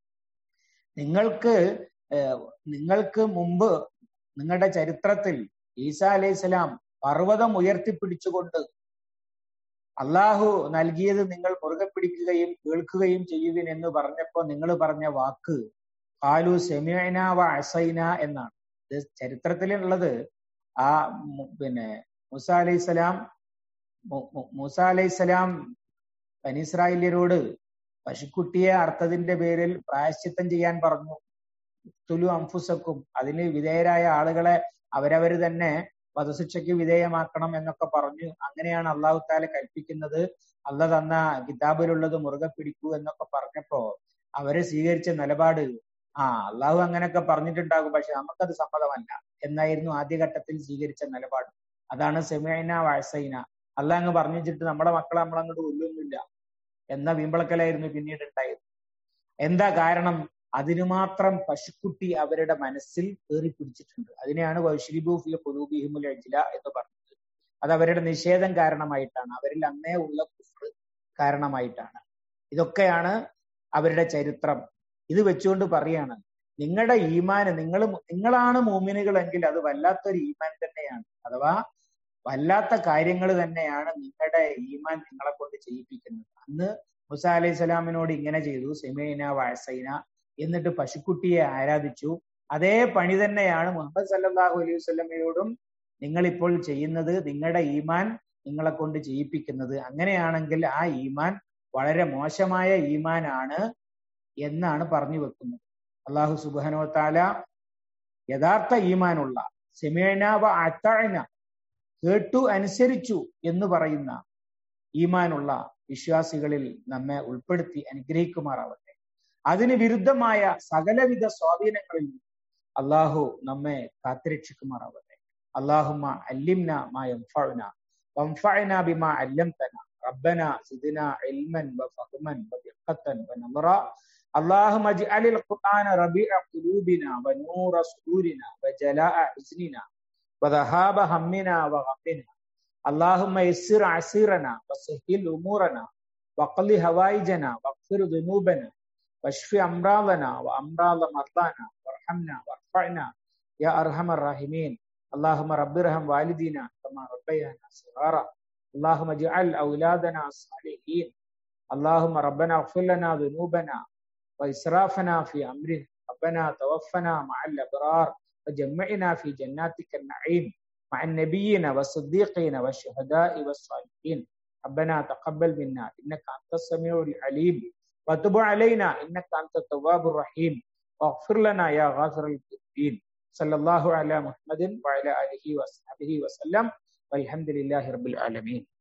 നിങ്ങൾക്ക് മുമ്പ് നിങ്ങളുടെ ചരിത്രത്തിൽ ഈസാ അലൈഹിസ്സലാം പർവ്വതം ഉയർത്തിപ്പിടിച്ചുകൊണ്ട് അള്ളാഹു നൽകിയത് നിങ്ങൾ മുറുകെ പിടിക്കുകയും കേൾക്കുകയും ചെയ്യുവിൻ എന്ന് പറഞ്ഞപ്പോ നിങ്ങൾ പറഞ്ഞ വാക്ക് ഖാലു സമിഅനാ വഅസൈന എന്നാണ്. ഇത് ചരിത്രത്തിലുള്ളത്. ആ പിന്നെ മൂസ അലൈഹിസ്സലാം ബനി ഇസ്രായേല്യരോട് പശുക്കുട്ടിയെ അർത്ഥത്തിന്റെ പേരിൽ പ്രായശ്ചിത്തം ചെയ്യാൻ പറഞ്ഞു. തുലു അംഫുസക്കും അതിന് വിധേയരായ ആളുകളെ അവരവര് തന്നെ വധശിക്ഷയ്ക്ക് വിധേയമാക്കണം എന്നൊക്കെ പറഞ്ഞു. അങ്ങനെയാണ് അള്ളാഹു തആല കൽപ്പിക്കുന്നത്. അള്ളാഹ് തന്ന കിതാബിലുള്ളത് മുറുകെ പിടിക്കൂ എന്നൊക്കെ പറഞ്ഞപ്പോ അവരെ സ്വീകരിച്ച നിലപാട്, അള്ളാഹു അങ്ങനെയൊക്കെ പറഞ്ഞിട്ടുണ്ടാകും, പക്ഷെ നമുക്കത് സമ്മതമല്ല എന്നായിരുന്നു ആദ്യഘട്ടത്തിൽ സ്വീകരിച്ച നിലപാട്. അതാണ് സമിഅന വഅസൈന. അള്ളാഹ് അങ്ങ് പറഞ്ഞു വെച്ചിട്ട് നമ്മുടെ മക്കളെ നമ്മളങ്ങോട്ട് കൊല്ലൊന്നുമില്ല എന്ന വീമ്പളക്കലായിരുന്നു പിന്നീട് ഉണ്ടായത്. എന്താ കാരണം? അതിനു മാത്രം പശുക്കുട്ടി അവരുടെ മനസ്സിൽ കയറി പിടിച്ചിട്ടുണ്ട്. അതിനെയാണ് വശ്രിബു ഫി ഖുലൂബിഹിമുൽ ഇജ്ല എന്ന് പറഞ്ഞത്. അത് അവരുടെ നിഷേധം കാരണമായിട്ടാണ്, അവരിൽ അന്നേ ഉള്ള കുഫ്ർ കാരണമായിട്ടാണ്. ഇതൊക്കെയാണ് അവരുടെ ചരിത്രം. ഇത് വെച്ചുകൊണ്ട് പറയാണ്, നിങ്ങളുടെ ഈമാന്, നിങ്ങളാണ് മോമിനുകളെങ്കിൽ അത് വല്ലാത്തൊരു ഈമാൻ തന്നെയാണ്, അഥവാ വല്ലാത്ത കാര്യങ്ങൾ തന്നെയാണ് നിങ്ങളുടെ ഈമാൻ നിങ്ങളെ കൊണ്ട് ചെയ്യിപ്പിക്കുന്നത്. അന്ന് മൂസാ അലൈഹി സ്വലാമിനോട് ഇങ്ങനെ ചെയ്തു, സെമീന വഅസൈന, എന്നിട്ട് പശുക്കുട്ടിയെ ആരാധിച്ചു. അതേ പണി തന്നെയാണ് മുഹമ്മദ് സല്ലല്ലാഹു അലൈഹി വസല്ലമയോടും നിങ്ങൾ ഇപ്പോൾ ചെയ്യുന്നത്, നിങ്ങളുടെ ഈമാൻ നിങ്ങളെ കൊണ്ട് ചെയ്യിപ്പിക്കുന്നത്. അങ്ങനെയാണെങ്കിൽ ആ ഈമാൻ വളരെ മോശമായ ഈമാനാണ് എന്നാണ് പറഞ്ഞു വെക്കുന്നത്. അള്ളാഹു സുബ്ഹാനഹു വ തആല യഥാർത്ഥ ഈമാനുള്ള സെമീന വഅതഅന, കേട്ടു അനുസരിച്ചു എന്ന് പറയുന്ന ഈമാനുള്ള വിശ്വാസികളിൽ നമ്മെ ഉൾപ്പെടുത്തി അനുഗ്രഹിക്കുമാറാവട്ടെ. അതിന് വിരുദ്ധമായ സകലവിധ സ്വാധീനങ്ങളിൽ അള്ളാഹു നമ്മെ കാത്തുരക്ഷിക്കുമാറാവട്ടെ. അല്ലാഹുമ്മ അല്ലിംന മാ യൻഫഉന വൻഫഅന ബിമാ അല്ലംതന റബ്ബന സിദ്ന ഇൽമൻ വഫഹ്മൻ വദിഖ്ഖതൻ വനദറ അല്ലാഹുമ്മ അജ്അലിൽ ഖുർആന റബീഅ ഖുലൂബിന വനൂറ സുദൂരിന വജലാഅ ഹുസ്നിന വദഹാബ ഹമ്മിന വഗമ്മിന അല്ലാഹുമ്മ യസ്സിർ അസീറന വസഹിൽ ഉമൂറന വഖ്ലി ഹവായിജന വഗ്ഫിർ ദുനൂബന വഷ്ഫി അംറാദന വഅംറാദ മർദാന വർഹംന വർഫഅന യാ അർഹമർ റഹീമീൻ. اللهم رب ارحم والدينا كما ربيانا صغارا اللهم اجعل اولادنا صالحين اللهم ربنا اغفر لنا ذنوبنا واسرافنا في امرنا ربنا توفنا مع الابرار وجمعنا في جناتك النعيم مع النبيين والصديقين والشهداء والصالحين ربنا تقبل منا انك انت السميع العليم وتب علينا انك انت التواب الرحيم واغفر لنا يا غافر الذنوب. സല്ലല്ലാഹു അലാ മുഹമ്മദിൻ വഅലാ ആലിഹി വസഹ്ബിഹി വസല്ലം വൽഹംദുലില്ലാഹി റബ്ബിൽ ആലമീൻ.